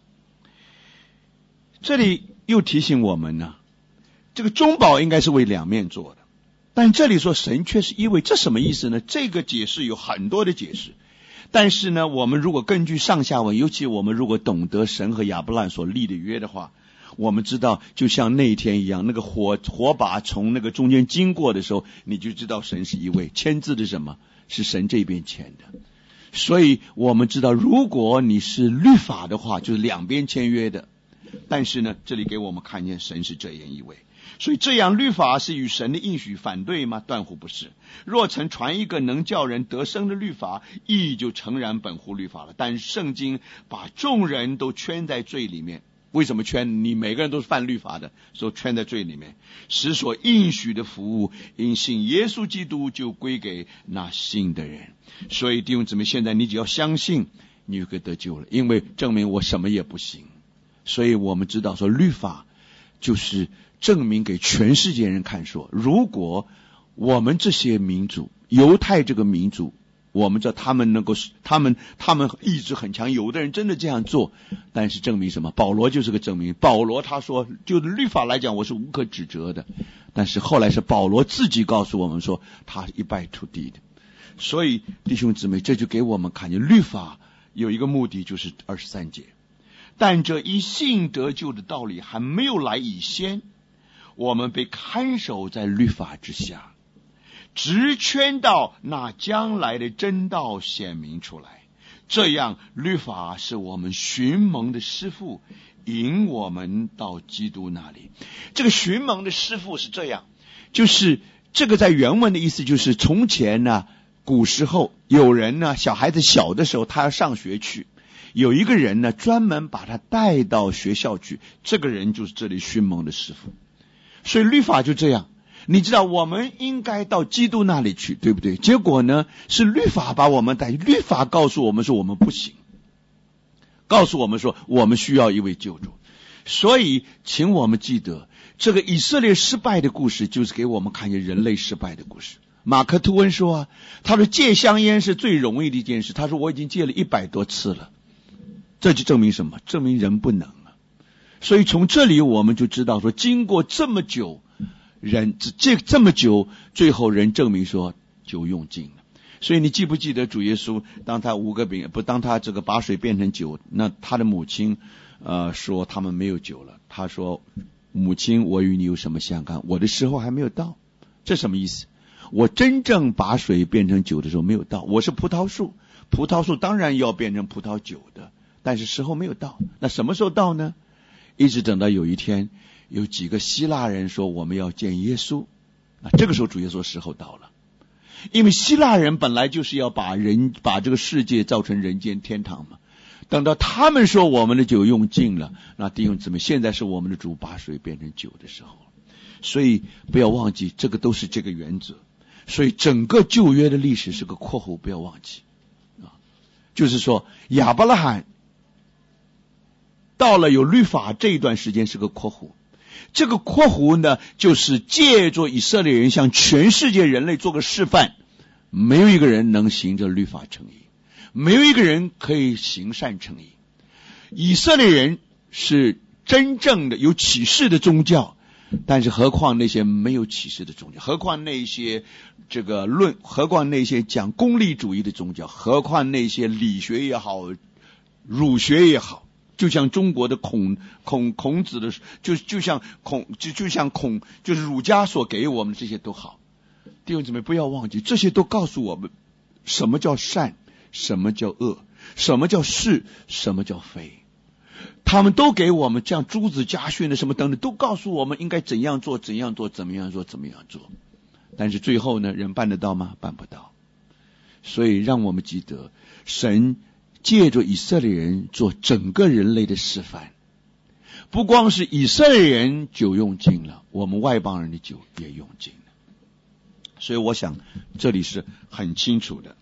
这里又提醒我们呢，这个中保应该是为两面做的，但这里说神却是一位，这什么意思呢？这个解释有很多的解释，但是呢，我们如果根据上下文，尤其我们如果懂得神和亚伯兰所立的约的话，我们知道就像那一天一样，那个火火把从那个中间经过的时候，你就知道神是一位，签字的什么？是神这边签的。所以我们知道，如果你是律法的话，就是两边签约的。但是呢，这里给我们看见神是这样一位。所以这样律法是与神的应许反对吗？断乎不是。若曾传一个能叫人得生的律法，义就诚然本乎律法了。但圣经把众人都圈在罪里面。为什么圈？你每个人都是犯律法的，所以圈在罪里面，使所应许的服务因信耶稣基督就归给那信的人。所以弟兄姊妹，现在你只要相信，你就可以得救了，因为证明我什么也不行。所以我们知道说，律法就是证明给全世界人看，说如果我们这些民族，犹太这个民族，我们知道他们能够，他们他们意志很强，有的人真的这样做，但是证明什么？保罗就是个证明。保罗他说，就律法来讲，我是无可指责的，但是后来是保罗自己告诉我们说，他一败涂地的。所以弟兄姊妹，这就给我们看见，律法有一个目的，就是二十三节。但这一信得救的道理还没有来以先，我们被看守在律法之下，直圈到那将来的真道显明出来。这样律法是我们寻蒙的师傅，引我们到基督那里。这个寻蒙的师傅是这样，就是这个在原文的意思就是从前呢，古时候有人呢，小孩子小的时候他要上学去，有一个人呢专门把他带到学校去，这个人就是这里寻蒙的师傅。所以律法就这样，你知道我们应该到基督那里去，对不对？结果呢是律法把我们带，律法告诉我们说我们不行，告诉我们说我们需要一位救主。所以请我们记得，这个以色列失败的故事就是给我们看见人类失败的故事。马克吐温说啊，他说戒香烟是最容易的一件事，他说我已经戒了一百多次了。这就证明什么？证明人不能啊。所以从这里我们就知道说，经过这么久，人这这么久，最后人证明说酒用尽了。所以你记不记得主耶稣当他五个饼不当他这个把水变成酒，那他的母亲呃说他们没有酒了，他说母亲，我与你有什么相干？我的时候还没有到。这什么意思？我真正把水变成酒的时候没有到。我是葡萄树，葡萄树当然要变成葡萄酒的，但是时候没有到。那什么时候到呢？一直等到有一天有几个希腊人说我们要见耶稣，那这个时候主耶稣时候到了。因为希腊人本来就是要把人把这个世界造成人间天堂嘛。等到他们说我们的酒用尽了，那弟兄姊妹，现在是我们的主把水变成酒的时候。所以不要忘记，这个都是这个原则。所以整个旧约的历史是个括弧，不要忘记啊，就是说亚伯拉罕到了有律法这一段时间是个括弧，这个括弧呢，就是借着以色列人向全世界人类做个示范，没有一个人能行着律法称义，没有一个人可以行善称义。以色列人是真正的有启示的宗教，但是何况那些没有启示的宗教，何况那些这个论，何况那些讲功利主义的宗教，何况那些理学也好，儒学也好，就像中国的孔孔孔子的，就就像孔就就像孔就是儒家所给我们这些都好。弟兄姊妹，不要忘记，这些都告诉我们什么叫善，什么叫恶，什么叫是，什么叫非。他们都给我们像诸子家训的什么等等，都告诉我们应该怎样做怎样做怎么样做怎么样做。但是最后呢，人办得到吗？办不到。所以让我们记得，神借着以色列人做整个人类的示范。不光是以色列人酒用尽了，我们外邦人的酒也用尽了。所以我想这里是很清楚的。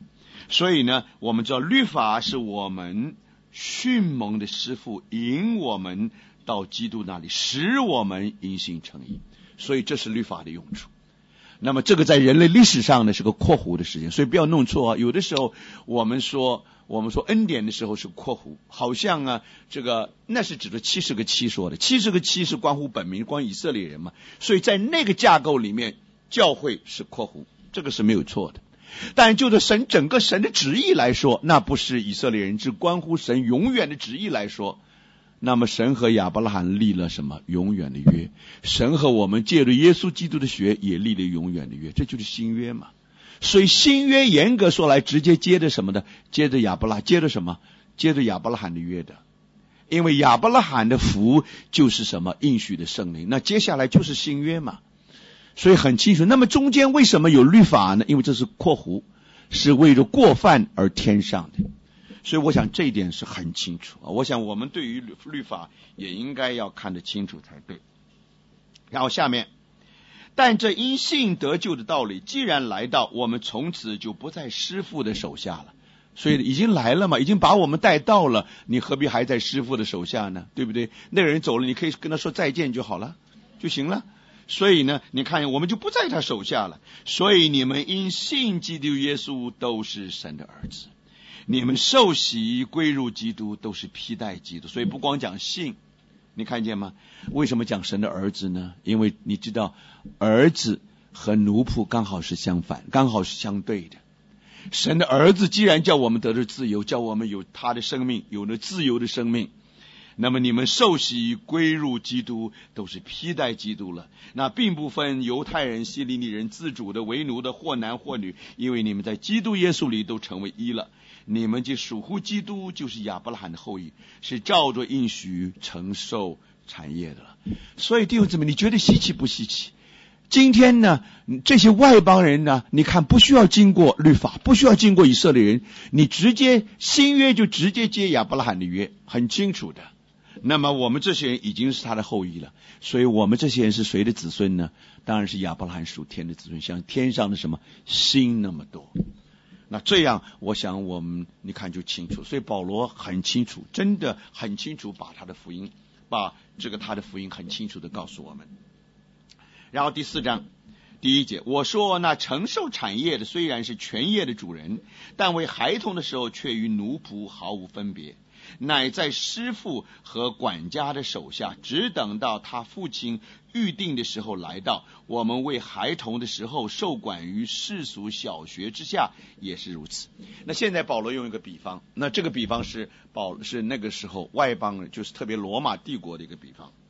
所以呢，我们知道律法是我们训蒙的师傅，引我们到基督那里，使我们因信称义。所以这是律法的用处。那么这个在人类历史上呢是个括弧的事情，所以不要弄错啊。有的时候我们说我们说恩典的时候是括弧，好像啊这个那是指的七十个七说的，七十个七是关乎本民，关乎以色列人嘛，所以在那个架构里面，教会是括弧，这个是没有错的。但就是神整个神的旨意来说，那不是以色列人，只关乎神永远的旨意来说。那么神和亚伯拉罕立了什么永远的约？神和我们借着耶稣基督的血也立了永远的约，这就是新约嘛。所以新约严格说来直接接着什么的，接着亚伯拉接着什么接着亚伯拉罕的约的。因为亚伯拉罕的福就是什么应许的圣灵，那接下来就是新约嘛。所以很清楚，那么中间为什么有律法呢？因为这是括弧，是为着过犯而添上的。所以我想这一点是很清楚，我想我们对于律法也应该要看得清楚才对。然后下面，但这因信得救的道理既然来到，我们从此就不在师傅的手下了。所以已经来了嘛，已经把我们带到了，你何必还在师傅的手下呢？对不对？那个人走了，你可以跟他说再见就好了，就行了。所以呢，你看我们就不在他手下了。所以你们因信基督耶稣都是神的儿子，你们受洗归入基督都是披戴基督。所以不光讲信，你看见吗？为什么讲神的儿子呢？因为你知道儿子和奴仆刚好是相反，刚好是相对的。神的儿子既然叫我们得到自由，叫我们有他的生命，有了自由的生命，那么你们受洗归入基督都是披戴基督了。那并不分犹太人、希利尼人、自主的、为奴的，或男或女，因为你们在基督耶稣里都成为一了。你们既属乎基督，就是亚伯拉罕的后裔，是照着应许承受产业的了。所以弟兄姊妹，你觉得稀奇不稀奇？今天呢，这些外邦人呢，你看不需要经过律法，不需要经过以色列人，你直接新约就直接接亚伯拉罕的约，很清楚的。那么我们这些人已经是他的后裔了，所以我们这些人是谁的子孙呢？当然是亚伯拉罕属天的子孙，像天上的什么星那么多。那这样我想我们你看就清楚。所以保罗很清楚，真的很清楚，把他的福音把这个他的福音很清楚的告诉我们。然后第四章第一节，我说那承受产业的虽然是全业的主人，但为孩童的时候却与奴仆毫无分别，乃在师傅和管家的手下，只等到他父亲预定的时候来到。我们为孩童的时候受管于世俗小学之下，也是如此。那现在保罗用一个比方，那这个比方是保是那个时候外邦人，就是特别罗马帝国的一个比方。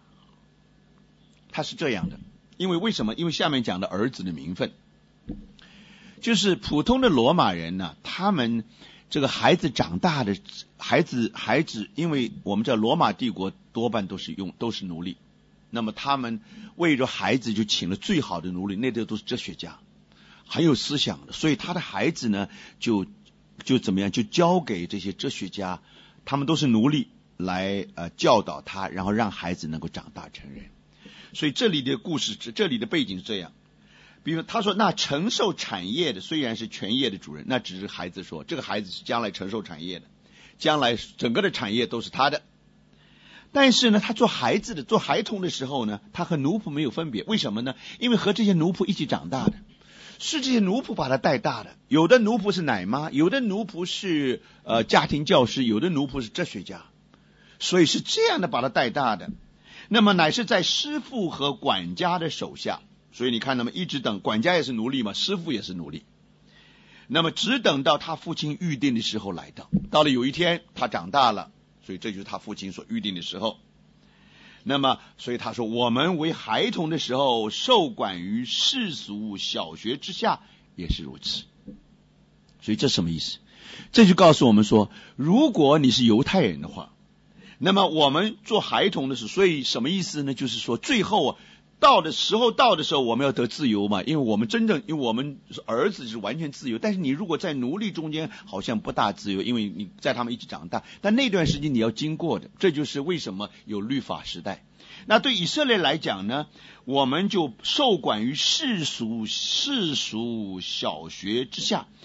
他是这样的，因为为什么？因为下面讲的儿子的名分，就是普通的罗马人呢，他们这个孩子长大的孩子孩子，因为我们知道罗马帝国多半都是用都是奴隶，那么他们为着孩子就请了最好的奴隶，那些都是哲学家，很有思想的，所以他的孩子呢就就怎么样，就交给这些哲学家，他们都是奴隶来呃教导他，然后让孩子能够长大成人。所以这里的故事，这里的背景是这样。比如他说，那承受产业的虽然是全业的主人，那只是孩子说，这个孩子是将来承受产业的，将来整个的产业都是他的。但是呢，他做孩子的做孩童的时候呢，他和奴仆没有分别。为什么呢？因为和这些奴仆一起长大的，是这些奴仆把他带大的。有的奴仆是奶妈，有的奴仆是呃家庭教师，有的奴仆是哲学家，所以是这样的把他带大的。那么乃是在师傅和管家的手下，所以你看，那么一直等，管家也是奴隶嘛，师傅也是奴隶。那么只等到他父亲预定的时候来到，到了有一天他长大了，所以这就是他父亲所预定的时候。那么所以他说，我们为孩童的时候受管于世俗小学之下，也是如此。所以这什么意思？这就告诉我们说，如果你是犹太人的话，那么我们做孩童的时候，所以什么意思呢？就是说最后啊，到的时候到的时候，我们要得自由嘛，因为我们真正因为我们儿子是完全自由，但是你如果在奴隶中间好像不大自由，因为你在他们一起长大，但那段时间你要经过的，这就是为什么有律法时代。那对以色列来讲呢，我们就受管于世俗世俗小学之下。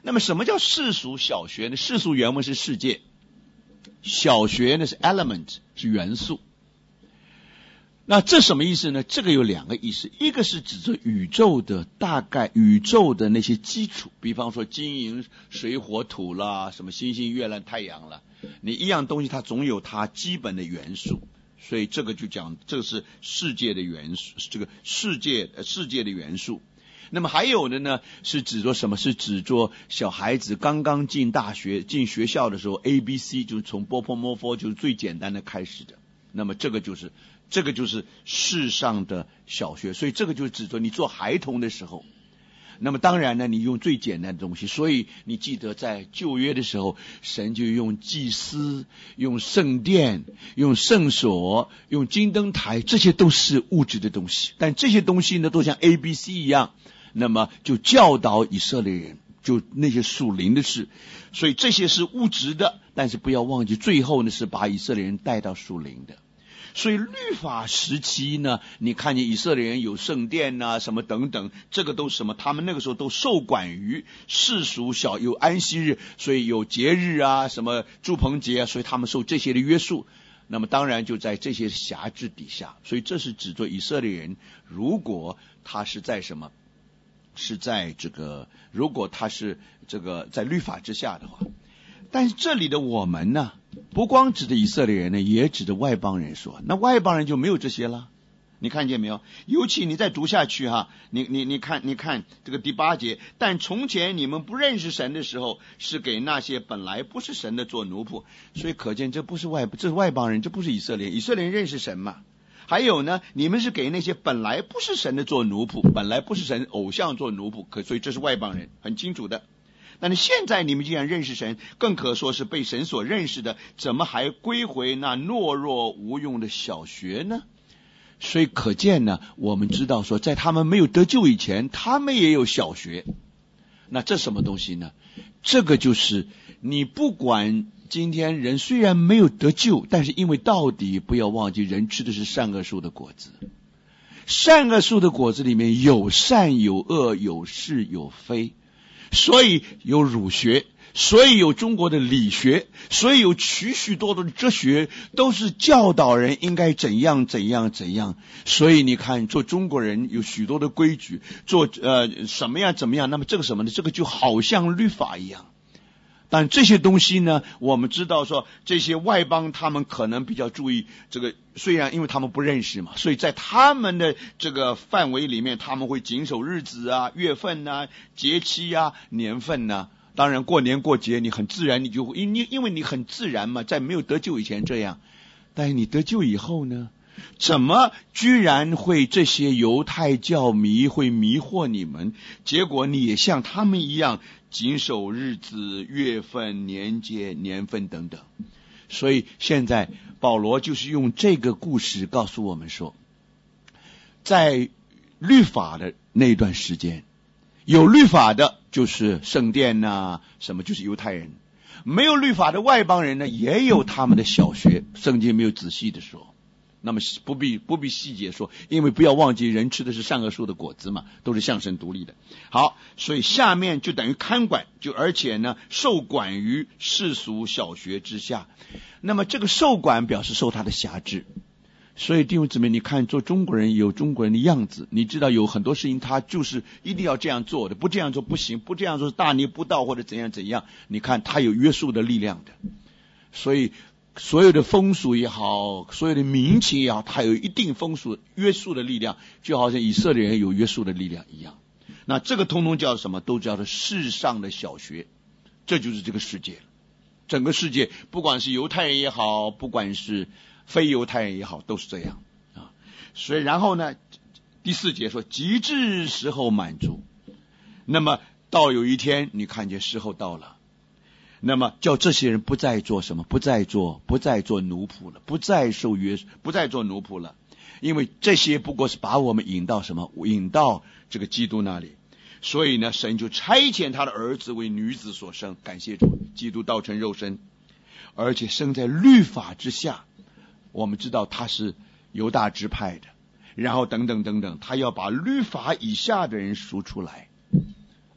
那么什么叫世俗小学呢？世俗原文是世界，小学呢是 element， 是元素。那这什么意思呢？这个有两个意思，一个是指着宇宙的大概宇宙的那些基础，比方说金银水火土啦，什么星星月亮太阳啦，你一样东西它总有它基本的元素，所以这个就讲这个是世界的元素，这个世界世界的元素。那么还有的呢，是指着什么？是指着小孩子刚刚进大学进学校的时候 A B C 就是从波波摸佛就是最简单的开始的。那么这个就是这个就是世上的小学，所以这个就是指着你做孩童的时候。那么当然呢，你用最简单的东西，所以你记得在旧约的时候，神就用祭司、用圣殿、用圣所、用金灯台，这些都是物质的东西，但这些东西呢都像 A B C 一样，那么就教导以色列人就那些属灵的事，所以这些是物质的，但是不要忘记最后呢是把以色列人带到属灵的。所以律法时期呢，你看见以色列人有圣殿啊什么等等，这个都是什么？他们那个时候都受管于世俗小，有安息日，所以有节日啊，什么住棚节啊，所以他们受这些的约束。那么当然就在这些辖制底下，所以这是指着以色列人，如果他是在什么？是在这个，如果他是这个在律法之下的话。但是这里的我们呢，不光指的以色列人呢，也指的外邦人说，那外邦人就没有这些了。你看见没有？尤其你再读下去哈，你你你看你看这个第八节，但从前你们不认识神的时候，是给那些本来不是神的做奴仆。所以可见这不是外，这是外邦人，这不是以色列人。以色列人认识神嘛。还有呢，你们是给那些本来不是神的做奴仆，本来不是神偶像做奴仆，可所以这是外邦人，很清楚的。但是现在你们既然认识神，更可说是被神所认识的，怎么还归回那懦弱无用的小学呢？所以可见呢，我们知道说在他们没有得救以前，他们也有小学。那这什么东西呢？这个就是你不管今天人虽然没有得救，但是因为到底不要忘记人吃的是善恶树的果子，善恶树的果子里面有善有恶，有是有非，所以有儒学，所以有中国的理学，所以有许许多多的哲学，都是教导人应该怎样怎样怎样。所以你看做中国人有许多的规矩，做呃什么样怎么样，那么这个什么呢？这个就好像律法一样。但这些东西呢，我们知道说这些外邦他们可能比较注意这个，虽然因为他们不认识嘛，所以在他们的这个范围里面，他们会谨守日子啊、月份啊、节期啊、年份啊。当然过年过节你很自然，你就会因因为你很自然嘛，在没有得救以前这样，但是你得救以后呢，怎么居然会这些犹太教迷会迷惑你们？结果你也像他们一样谨守日子、月份、年节、年份等等。所以现在保罗就是用这个故事告诉我们说，在律法的那段时间，有律法的就是圣殿啊，什么就是犹太人；没有律法的外邦人呢，也有他们的小学，圣经没有仔细的说。那么不必不必细节说，因为不要忘记人吃的是善恶树的果子嘛，都是向神独立的。好，所以下面就等于看管，就而且呢受管于世俗小学之下。那么这个受管表示受他的辖制。所以弟兄姊妹，你看做中国人有中国人的样子，你知道有很多事情他就是一定要这样做的，不这样做不行，不这样做是大逆不道或者怎样怎样。你看他有约束的力量的，所以所有的风俗也好，所有的民情也好，它有一定风俗约束的力量，就好像以色列人有约束的力量一样。那这个通通叫什么？都叫做世上的小学，这就是这个世界。整个世界不管是犹太人也好，不管是非犹太人也好，都是这样啊。所以然后呢，第四节说极致时候满足，那么到有一天你看见时候到了，那么叫这些人不再做什么，不再做不再做奴仆了，不再受约，不再做奴仆了，因为这些不过是把我们引到什么，引到这个基督那里。所以呢，神就差遣他的儿子为女子所生，感谢主，基督道成肉身，而且生在律法之下。我们知道他是犹大支派的，然后等等等等，他要把律法以下的人赎出来。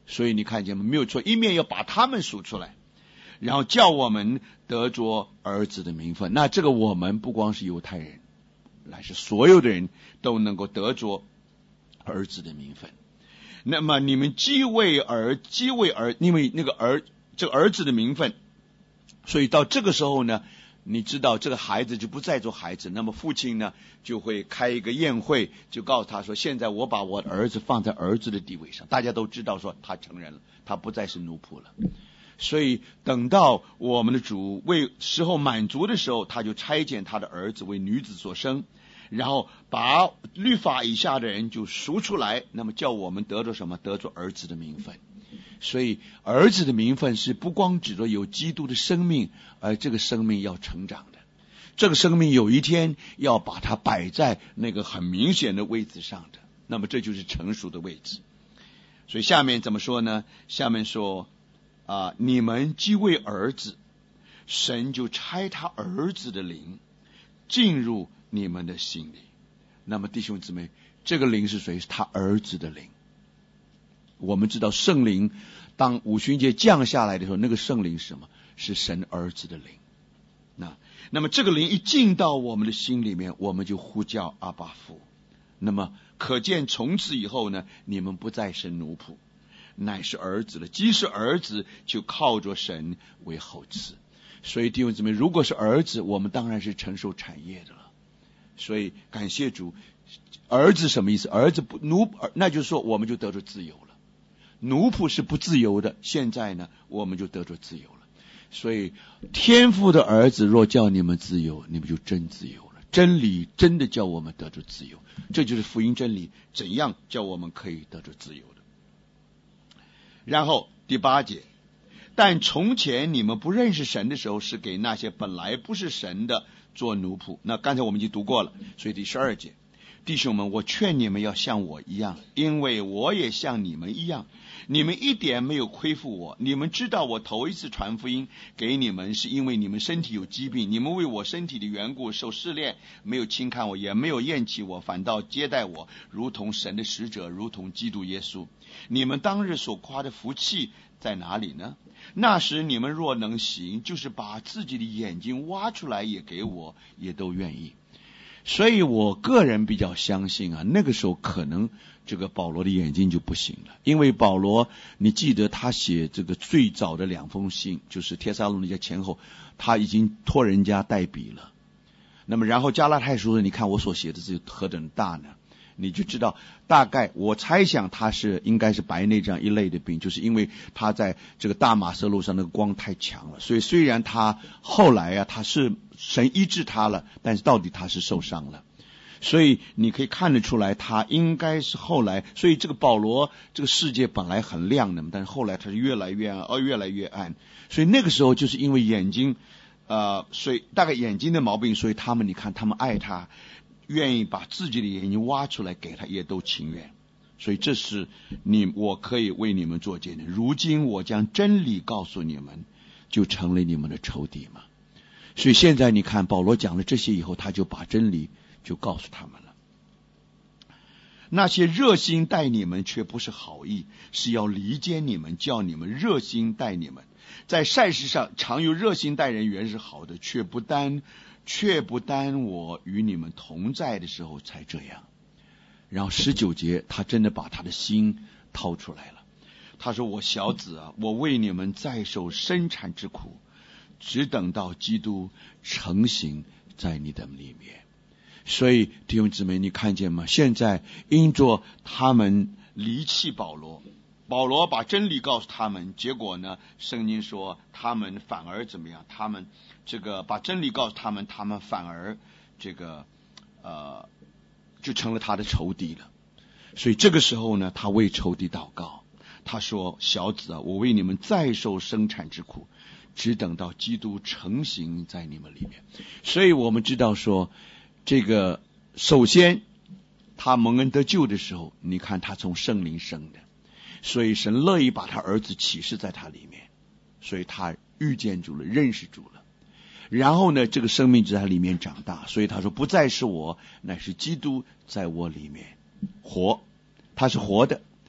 所以你看见吗？没有错，一面要把他们数出来，然后叫我们得着儿子的名分。那这个我们不光是犹太人，乃是所有的人都能够得着儿子的名分。那么你们既为儿，既为儿，因为那个儿，这个儿子的名分，所以到这个时候呢，你知道这个孩子就不再做孩子，那么父亲呢就会开一个宴会，就告诉他说，现在我把我的儿子放在儿子的地位上，大家都知道说他承认了，他不再是奴仆了。所以等到我们的主为时候满足的时候，他就差遣他的儿子为女子所生，然后把律法以下的人就赎出来，那么叫我们得着什么？得着儿子的名分。所以儿子的名分是不光指着有基督的生命，而这个生命要成长的，这个生命有一天要把它摆在那个很明显的位置上的，那么这就是成熟的位置。所以下面怎么说呢？下面说啊，你们既为儿子，神就差他儿子的灵进入你们的心里。那么弟兄姊妹，这个灵是谁？是他儿子的灵。我们知道圣灵当五旬节降下来的时候，那个圣灵是什么？是神儿子的灵。那那么这个灵一进到我们的心里面，我们就呼叫阿爸父。那么可见从此以后呢，你们不再是奴仆，乃是儿子了。既是儿子，就靠着神为后嗣。所以弟兄姊妹，如果是儿子，我们当然是承受产业的了。所以感谢主，儿子什么意思？儿子不奴，那就是说我们就得着自由了。奴仆是不自由的，现在呢我们就得着自由了。所以天父的儿子若叫你们自由，你们就真自由了。真理真的叫我们得着自由，这就是福音真理，怎样叫我们可以得着自由的。然后第八节，但从前你们不认识神的时候，是给那些本来不是神的做奴仆。那刚才我们已经读过了，所以第十二节，弟兄们，我劝你们要像我一样，因为我也像你们一样。你们一点没有亏负我，你们知道我头一次传福音给你们，是因为你们身体有疾病，你们为我身体的缘故受试炼，没有轻看我，也没有厌弃我，反倒接待我，如同神的使者，如同基督耶稣。你们当日所夸的福气在哪里呢？那时你们若能行，就是把自己的眼睛挖出来也给我，也都愿意。所以我个人比较相信啊，那个时候可能这个保罗的眼睛就不行了，因为保罗，你记得他写这个最早的两封信，就是帖撒罗尼迦前后，他已经托人家代笔了。那么然后加拉太书呢，你看我所写的字何等大呢？你就知道大概我猜想他是应该是白内障一类的病，就是因为他在这个大马色路上那个光太强了，所以虽然他后来啊他是神医治他了，但是到底他是受伤了。所以你可以看得出来他应该是后来，所以这个保罗这个世界本来很亮的，但是后来他是越来越暗，哦越来越暗。所以那个时候就是因为眼睛呃所以大概眼睛的毛病，所以他们你看他们爱他，愿意把自己的眼睛挖出来给他，也都情愿。所以这是你我可以为你们做见证。如今我将真理告诉你们，就成了你们的仇敌嘛。所以现在你看保罗讲了这些以后，他就把真理就告诉他们了。那些热心待你们却不是好意，是要离间你们，叫你们热心待你们。在善事上常有热心待人原是好的，却不单却不单我与你们同在的时候才这样。然后十九节他真的把他的心掏出来了。他说，我小子啊，我为你们再受生产之苦，只等到基督成形在你的里面。所以弟兄姊妹，你看见吗？现在因着他们离弃保罗，保罗把真理告诉他们，结果呢，圣经说他们反而怎么样？他们这个把真理告诉他们，他们反而这个呃就成了他的仇敌了。所以这个时候呢，他为仇敌祷告，他说，小子啊，我为你们再受生产之苦，只等到基督成形在你们里面。所以我们知道说，这个首先他蒙恩得救的时候，你看他从圣灵生的，所以神乐意把他儿子启示在他里面，所以他遇见主了，认识主了。然后呢，这个生命就在他里面长大，所以他说，不再是我，乃是基督在我里面活。他是活的，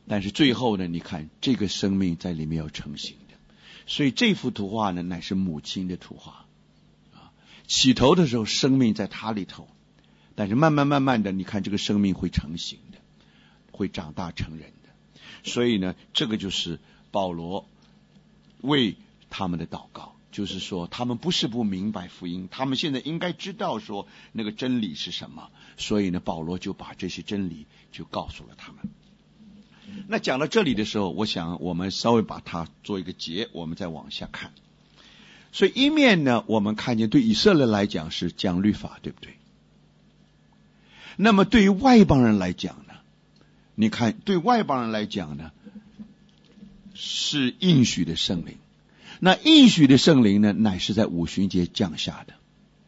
但是最后呢，你看这个生命在里面要成型的。所以这幅图画呢，乃是母亲的图画啊。起头的时候生命在它里头，但是慢慢慢慢的，你看这个生命会成型的，会长大成人的。所以呢，这个就是保罗为他们的祷告，就是说他们不是不明白福音，他们现在应该知道说那个真理是什么，所以呢，保罗就把这些真理就告诉了他们。那讲到这里的时候，我想我们稍微把它做一个结，我们再往下看。所以一面呢，我们看见对以色列来讲是讲律法，对不对？那么对于外邦人来讲呢，你看对外邦人来讲呢，是应许的圣灵。那应许的圣灵呢，乃是在五旬节降下的。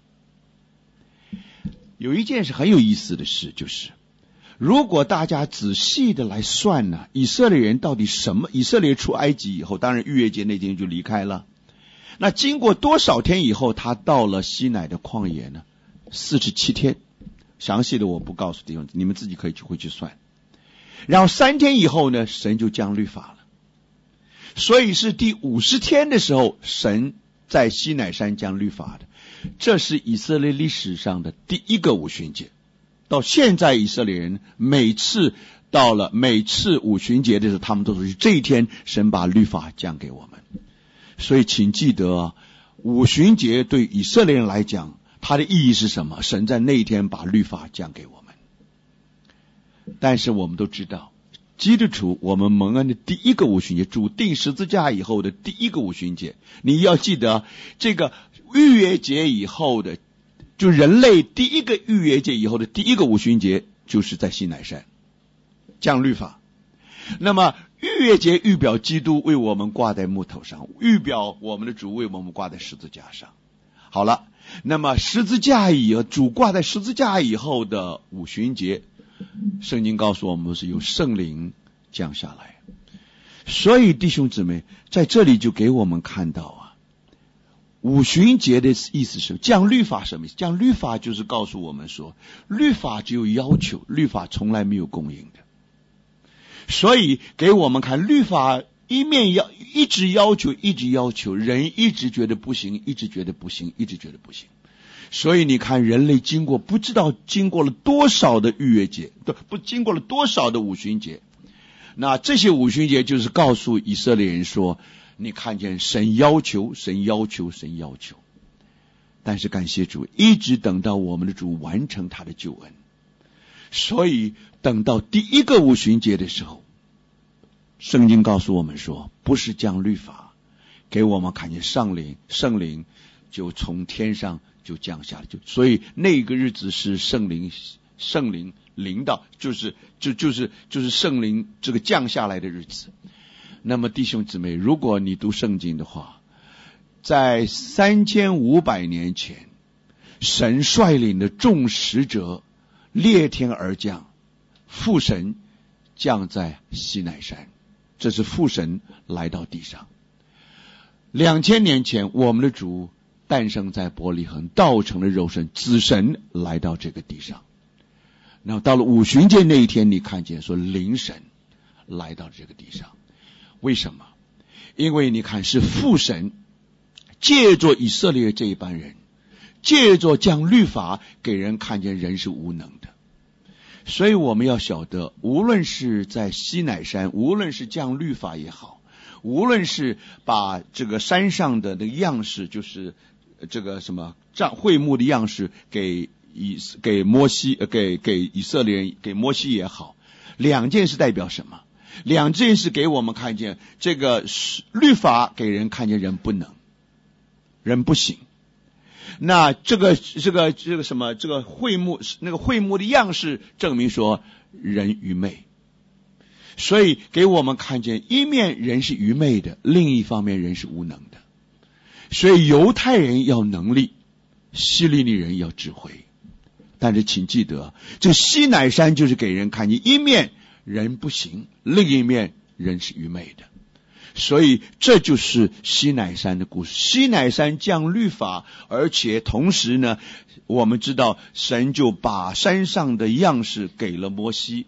有一件事很有意思的事，就是如果大家仔细的来算呢，以色列人到底什么？以色列出埃及以后，当然逾越节那天就离开了。那经过多少天以后，他到了西乃的旷野呢？四十七天，详细的我不告诉弟兄，你们自己可以去回去算。然后三天以后呢，神就降律法了。所以是第五十天的时候，神在西乃山降律法的。这是以色列历史上的第一个五旬节。到现在以色列人每次到了每次五旬节的时候，他们都是这一天神把律法降给我们。所以请记得，五旬节对以色列人来讲，它的意义是什么？神在那一天把律法降给我们。但是我们都知道，基督徒我们蒙恩的第一个五旬节，主定十字架以后的第一个五旬节，你要记得这个逾越节以后的，就人类第一个逾越节以后的第一个五旬节，就是在西乃山降律法。那么逾越节预表基督为我们挂在木头上，预表我们的主为我们挂在十字架上。好了，那么十字架以后，主挂在十字架以后的五旬节，圣经告诉我们是由圣灵降下来。所以弟兄姊妹，在这里就给我们看到啊，五旬节的意思是降律法，什么意思？降律法就是告诉我们说，律法只有要求，律法从来没有供应的。所以给我们看，律法一面要一直要求，一直要求，人一直觉得不行，一直觉得不行，一直觉得不行。所以你看，人类经过不知道经过了多少的逾越节，不经过了多少的五旬节。那这些五旬节就是告诉以色列人说，你看见神要求，神要求，神要求。但是感谢主，一直等到我们的主完成他的救恩。所以等到第一个五旬节的时候，圣经告诉我们说，不是降律法，给我们看见上灵圣灵就从天上就降下来，就所以那个日子是圣灵圣灵临到，就是就就是就是圣灵这个降下来的日子。那么弟兄姊妹，如果你读圣经的话，在三千五百年前，神率领的众使者裂天而降，父神降在西乃山，这是父神来到地上。两千年前，我们的主诞生在伯利恒，道成了肉身，子神来到这个地上。然后到了五旬节那一天，你看见说灵神来到这个地上。为什么？因为你看是父神借着以色列这一班人，借着降律法给人看见人是无能的。所以我们要晓得，无论是在西乃山，无论是降律法也好，无论是把这个山上的那个样式，就是这个什么帐会幕的样式给以给摩西呃给给以色列人，给摩西也好，两件事代表什么？两件事给我们看见，这个律法给人看见人不能，人不行。那这个这个这个什么这个会幕那个会幕的样式证明说人愚昧。所以给我们看见，一面人是愚昧的，另一方面人是无能的。所以犹太人要能力，希利尼人要智慧。但是请记得，这西乃山就是给人看见，一面人不行，另一面人是愚昧的。所以这就是西乃山的故事。西乃山降律法，而且同时呢，我们知道神就把山上的样式给了摩西。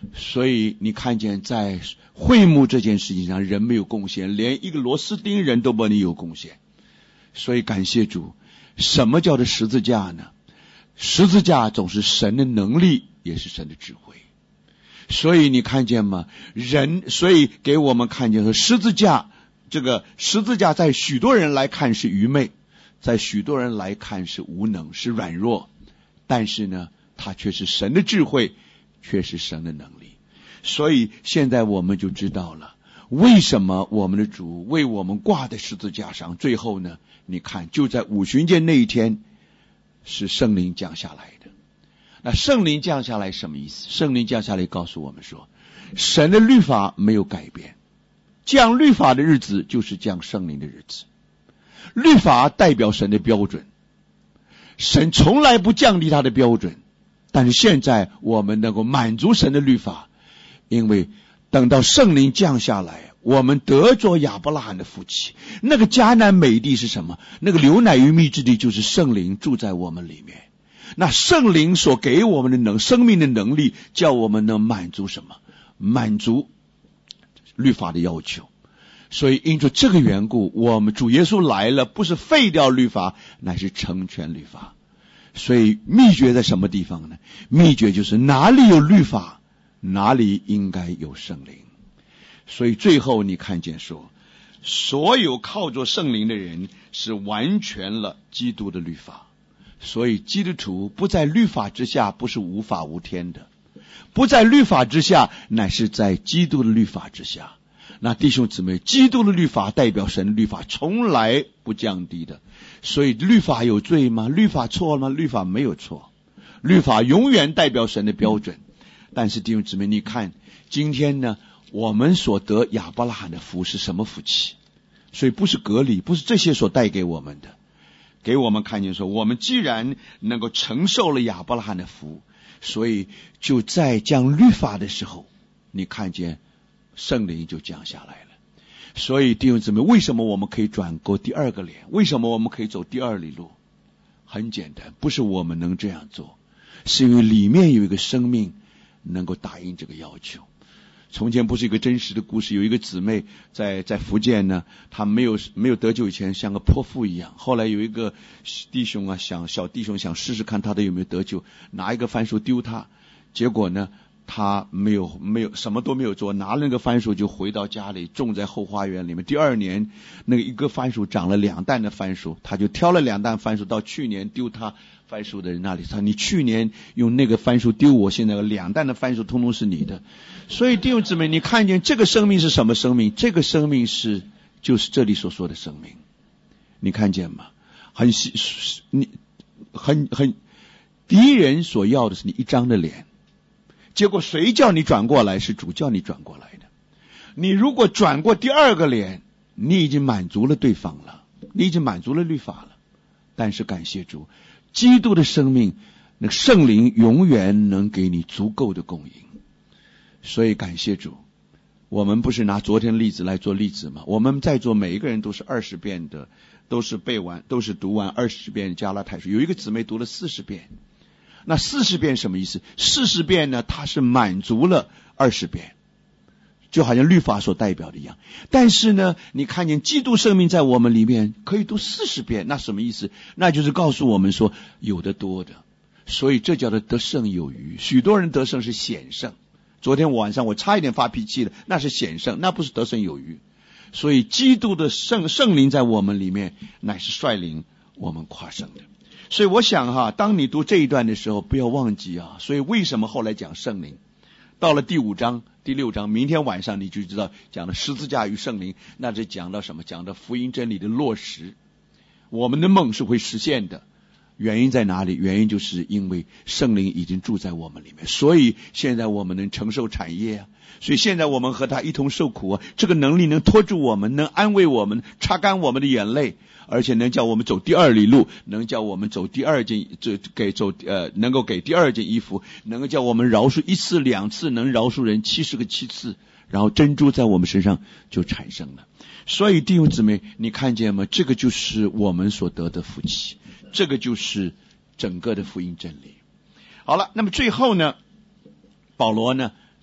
所以你看见在会幕这件事情上，人没有贡献，连一个螺丝钉人都不能有贡献。所以感谢主，什么叫做十字架呢？十字架总是神的能力，也是神的智慧。所以你看见吗？人，所以给我们看见说，十字架，这个十字架在许多人来看是愚昧，在许多人来看是无能，是软弱，但是呢，它却是神的智慧，却是神的能力。所以现在我们就知道了，为什么我们的主为我们挂在十字架上，最后呢，你看就在五旬节那一天是圣灵降下来的。那圣灵降下来什么意思？圣灵降下来告诉我们说，神的律法没有改变，降律法的日子就是降圣灵的日子。律法代表神的标准，神从来不降低他的标准，但是现在我们能够满足神的律法，因为等到圣灵降下来，我们得着亚伯拉罕的福气。那个迦南美地是什么？那个流奶与蜜之地，就是圣灵住在我们里面。那圣灵所给我们的能生命的能力，叫我们能满足什么？满足律法的要求。所以因着这个缘故，我们主耶稣来了，不是废掉律法，乃是成全律法。所以秘诀在什么地方呢？秘诀就是哪里有律法，哪里应该有圣灵。所以最后你看见说，所有靠着圣灵的人是完全了基督的律法。所以基督徒不在律法之下，不是无法无天的，不在律法之下，乃是在基督的律法之下。那弟兄姊妹，基督的律法代表神的律法，从来不降低的。所以律法有罪吗？律法错了吗？律法没有错，律法永远代表神的标准。但是弟兄姊妹，你看今天呢，我们所得亚伯拉罕的福是什么福气？所以不是割礼，不是这些所带给我们的，给我们看见说，我们既然能够承受了亚伯拉罕的福，所以就在降律法的时候，你看见圣灵就降下来了。所以弟兄姊妹，为什么我们可以转过第二个脸？为什么我们可以走第二里路？很简单，不是我们能这样做，是因为里面有一个生命能够答应这个要求。从前不是一个真实的故事，有一个姊妹在在福建呢，她没有没有得救以前像个泼妇一样，后来有一个弟兄啊，想小弟兄想试试看他的有没有得救，拿一个番薯丢他，结果呢他没有没有什么都没有做，拿了那个番薯就回到家里种在后花园里面。第二年那个一个番薯长了两担的番薯，他就挑了两担番薯到去年丢他番薯的人那里，他你去年用那个番薯丢我，现在两担的番薯通通是你的。所以弟兄姊妹，你看见这个生命是什么生命？这个生命是就是这里所说的生命，你看见吗？很你很很敌人所要的是你一张的脸，结果谁叫你转过来？是主叫你转过来的。你如果转过第二个脸，你已经满足了对方了，你已经满足了律法了。但是感谢主，基督的生命，那个圣灵永远能给你足够的供应。所以感谢主，我们不是拿昨天的例子来做例子吗？我们在座每一个人都是二十遍的，都是背完，都是读完二十遍加拉太书。有一个姊妹读了四十遍，那四十遍什么意思？四十遍呢，它是满足了二十遍，就好像律法所代表的一样。但是呢，你看见基督生命在我们里面可以读四十遍，那什么意思？那就是告诉我们说有得多的，所以这叫做得胜有余。许多人得胜是显胜，昨天晚上我差一点发脾气了，那是显胜，那不是得胜有余。所以基督的圣圣灵在我们里面，乃是率领我们夸胜的。所以我想哈，当你读这一段的时候，不要忘记啊。所以为什么后来讲圣灵？到了第五章、第六章，明天晚上你就知道讲了十字架与圣灵，那是讲到什么？讲到福音真理的落实。我们的梦是会实现的，原因在哪里？原因就是因为圣灵已经住在我们里面，所以现在我们能承受产业啊。所以现在我们和他一同受苦啊，这个能力能拖住我们，能安慰我们，擦干我们的眼泪，而且能叫我们走第二里路，能叫我们走第二件，这给走呃，能够给第二件衣服，能够叫我们饶恕一次两次，能饶恕人七十个七次，然后珍珠在我们身上就产生了。所以弟兄姊妹，你看见吗？这个就是我们所得的福气，这个就是整个的福音真理。好了，那么最后呢，保罗呢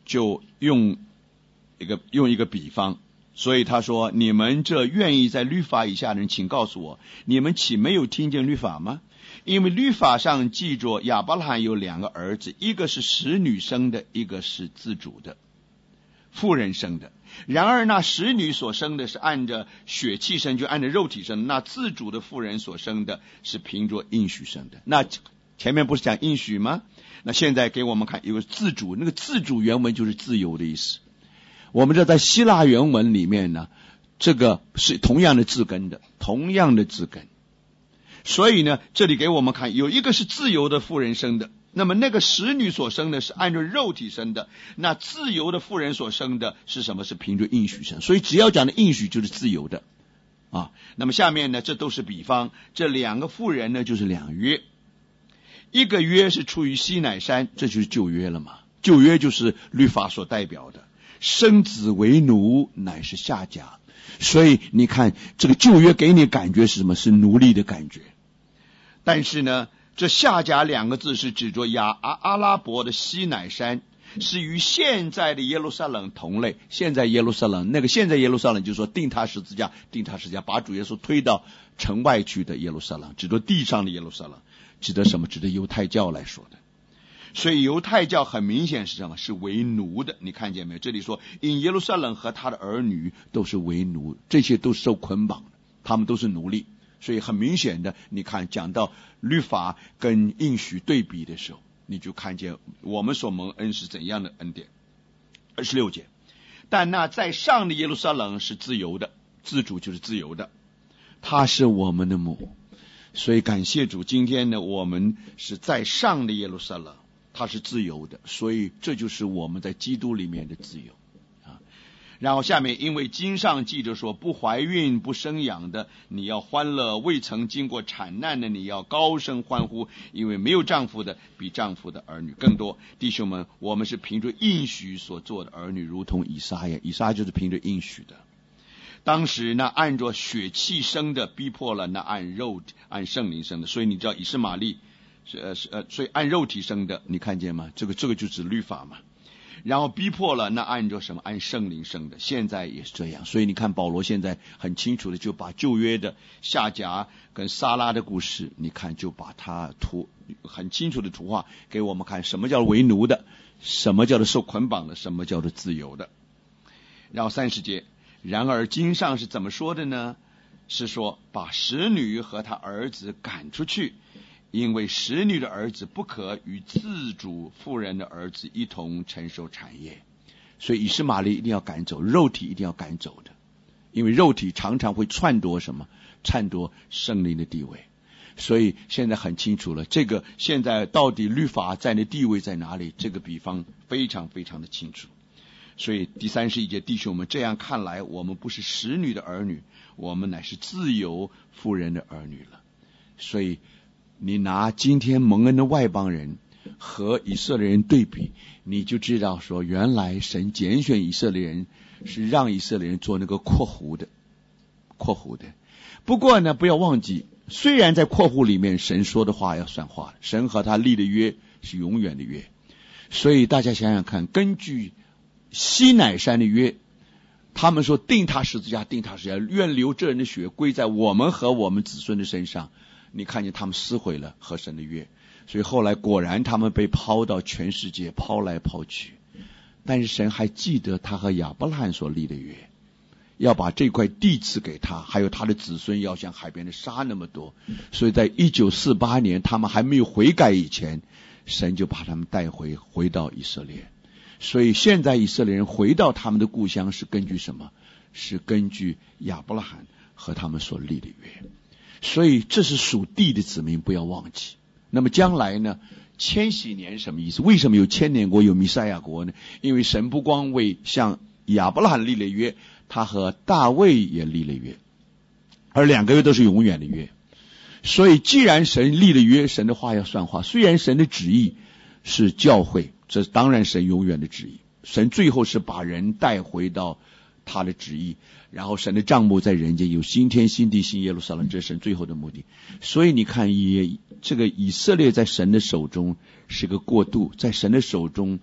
就用一个用一个比方，所以他说，你们这愿意在律法以下的人，请告诉我，你们岂没有听见律法吗？因为律法上记着亚伯拉罕有两个儿子，一个是使女生的，一个是自主的妇人生的。然而那使女所生的是按着血气生，就按着肉体生，那自主的妇人所生的是凭着应许生的。那前面不是讲应许吗？那现在给我们看一个自主，那个自主原文就是自由的意思。我们知道在希腊原文里面呢，这个是同样的字根的，同样的字根。所以呢，这里给我们看，有一个是自由的妇人生的，那么那个使女所生的是按照肉体生的，那自由的妇人所生的是什么？是凭着应许生。所以只要讲的应许就是自由的啊。那么下面呢，这都是比方，这两个妇人呢就是两约，一个约是出于西乃山，这就是旧约了嘛。旧约就是律法所代表的，生子为奴乃是下家。所以你看这个旧约给你感觉是什么？是奴隶的感觉。但是呢，这下甲两个字是指着亚阿阿拉伯的西乃山，是与现在的耶路撒冷同类。现在耶路撒冷那个现在耶路撒冷就是说钉他十字架，钉他十字架把主耶稣推到城外去的耶路撒冷，指着地上的耶路撒冷，指的什么？指的犹太教来说的。所以犹太教很明显是什么？是为奴的。你看见没有？这里说因耶路撒冷和他的儿女都是为奴，这些都是受捆绑的，他们都是奴隶。所以很明显的，你看讲到律法跟应许对比的时候，你就看见我们所蒙恩是怎样的恩典。二十六节，但那在上的耶路撒冷是自由的，自主就是自由的，他是我们的母。所以感谢主，今天呢我们是在上的耶路撒冷，他是自由的，所以这就是我们在基督里面的自由啊。然后下面，因为经上记着说，不怀孕不生养的你要欢乐，未曾经过产难的你要高声欢呼，因为没有丈夫的比丈夫的儿女更多。弟兄们，我们是凭着应许所做的儿女，如同以撒呀，以撒就是凭着应许的。当时那按着血气生的逼迫了那按肉按圣灵生的，所以你知道以实玛利是呃是呃，所以按肉体生的，你看见吗？这个这个就指律法嘛。然后逼迫了那按着什么？按圣灵生的，现在也是这样。所以你看保罗现在很清楚的就把旧约的夏甲跟撒拉的故事，你看就把它图很清楚的图画给我们看，什么叫为奴的，什么叫做受捆绑的，什么叫做自由的。然后三十节，然而经上是怎么说的呢？是说把使女和他儿子赶出去，因为使女的儿子不可与自主妇人的儿子一同承受产业。所以以实玛利一定要赶走，肉体一定要赶走的，因为肉体常常会篡夺什么？篡夺圣灵的地位。所以现在很清楚了，这个现在到底律法在的地位在哪里？这个比方非常非常的清楚。所以第三十一节，弟兄们，这样看来，我们不是使女的儿女，我们乃是自由妇人的儿女了。所以你拿今天蒙恩的外邦人和以色列人对比，你就知道说，原来神拣选以色列人是让以色列人做那个括弧的括弧的。不过呢，不要忘记，虽然在括弧里面神说的话要算话，神和他立的约是永远的约。所以大家想想看，根据西乃山的约，他们说定他十字架，定他十字架，愿流这人的血归在我们和我们子孙的身上。你看见他们撕毁了和神的约，所以后来果然他们被抛到全世界，抛来抛去。但是神还记得他和亚伯拉罕所立的约，要把这块地赐给他，还有他的子孙要像海边的沙那么多。所以在一九四八年他们还没有悔改以前，神就把他们带回回到以色列。所以现在以色列人回到他们的故乡是根据什么？是根据亚伯拉罕和他们所立的约。所以这是属地的子民，不要忘记。那么将来呢？千禧年什么意思？为什么有千年国有弥赛亚国呢？因为神不光为向亚伯拉罕立了约，他和大卫也立了约，而两个约都是永远的约。所以既然神立了约，神的话要算话。虽然神的旨意是教会，这当然神永远的旨意，神最后是把人带回到他的旨意，然后神的帐幕在人间，有新天新地新耶路撒冷，这是神最后的目的。所以你看，也这个以色列在神的手中是个过渡，在神的手中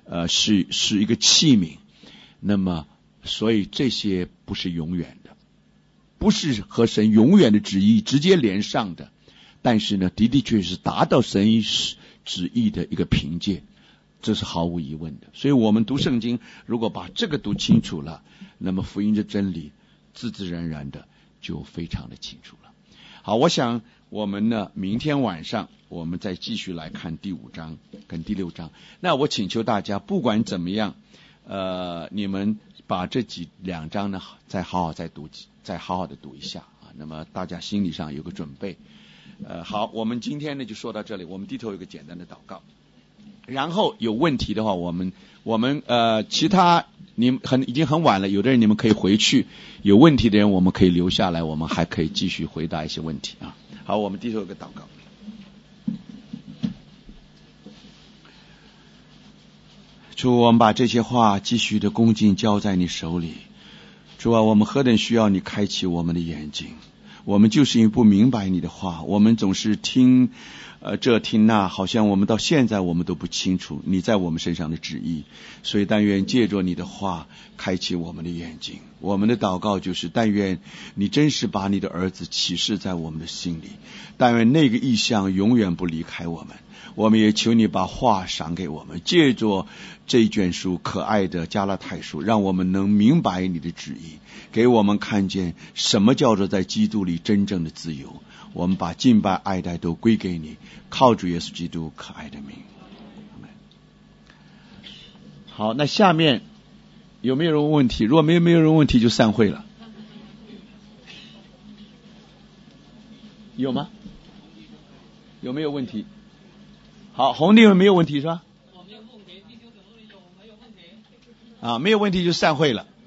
呃是是一个器皿，那么所以这些不是永远的，不是和神永远的旨意直接连上的，但是呢的的确是达到神旨意的一个凭借，这是毫无疑问的。所以我们读圣经，如果把这个读清楚了，那么福音的真理自自然然的就非常的清楚了。好，我想我们呢明天晚上我们再继续来看第五章跟第六章。那我请求大家不管怎么样，呃你们把这几两章呢再好好再读再好好的读一下啊，那么大家心理上有个准备。呃好，我们今天呢就说到这里，我们低头有个简单的祷告，然后有问题的话我们我们呃其他你们很已经很晚了，有的人你们可以回去，有问题的人我们可以留下来，我们还可以继续回答一些问题啊。好，我们低头有个祷告。主，我们把这些话继续的恭敬交在你手里。主啊，我们何等需要你开启我们的眼睛，我们就是因为不明白你的话，我们总是听呃这听那，好像我们到现在我们都不清楚你在我们身上的旨意。所以但愿借着你的话开启我们的眼睛。我们的祷告就是但愿你真是把你的儿子启示在我们的心里，但愿那个意象永远不离开我们。我们也求你把话赏给我们，借着这一卷书可爱的加拉太书，让我们能明白你的旨意，给我们看见什么叫做在基督里真正的自由。我们把敬拜爱戴都归给你，靠主耶稣基督可爱的名。好，那下面有没有人问问题？如果没有没有人问问题就散会了。有吗？有没有问题？好，红弟们没有问题是吧？啊，没有问题就散会了。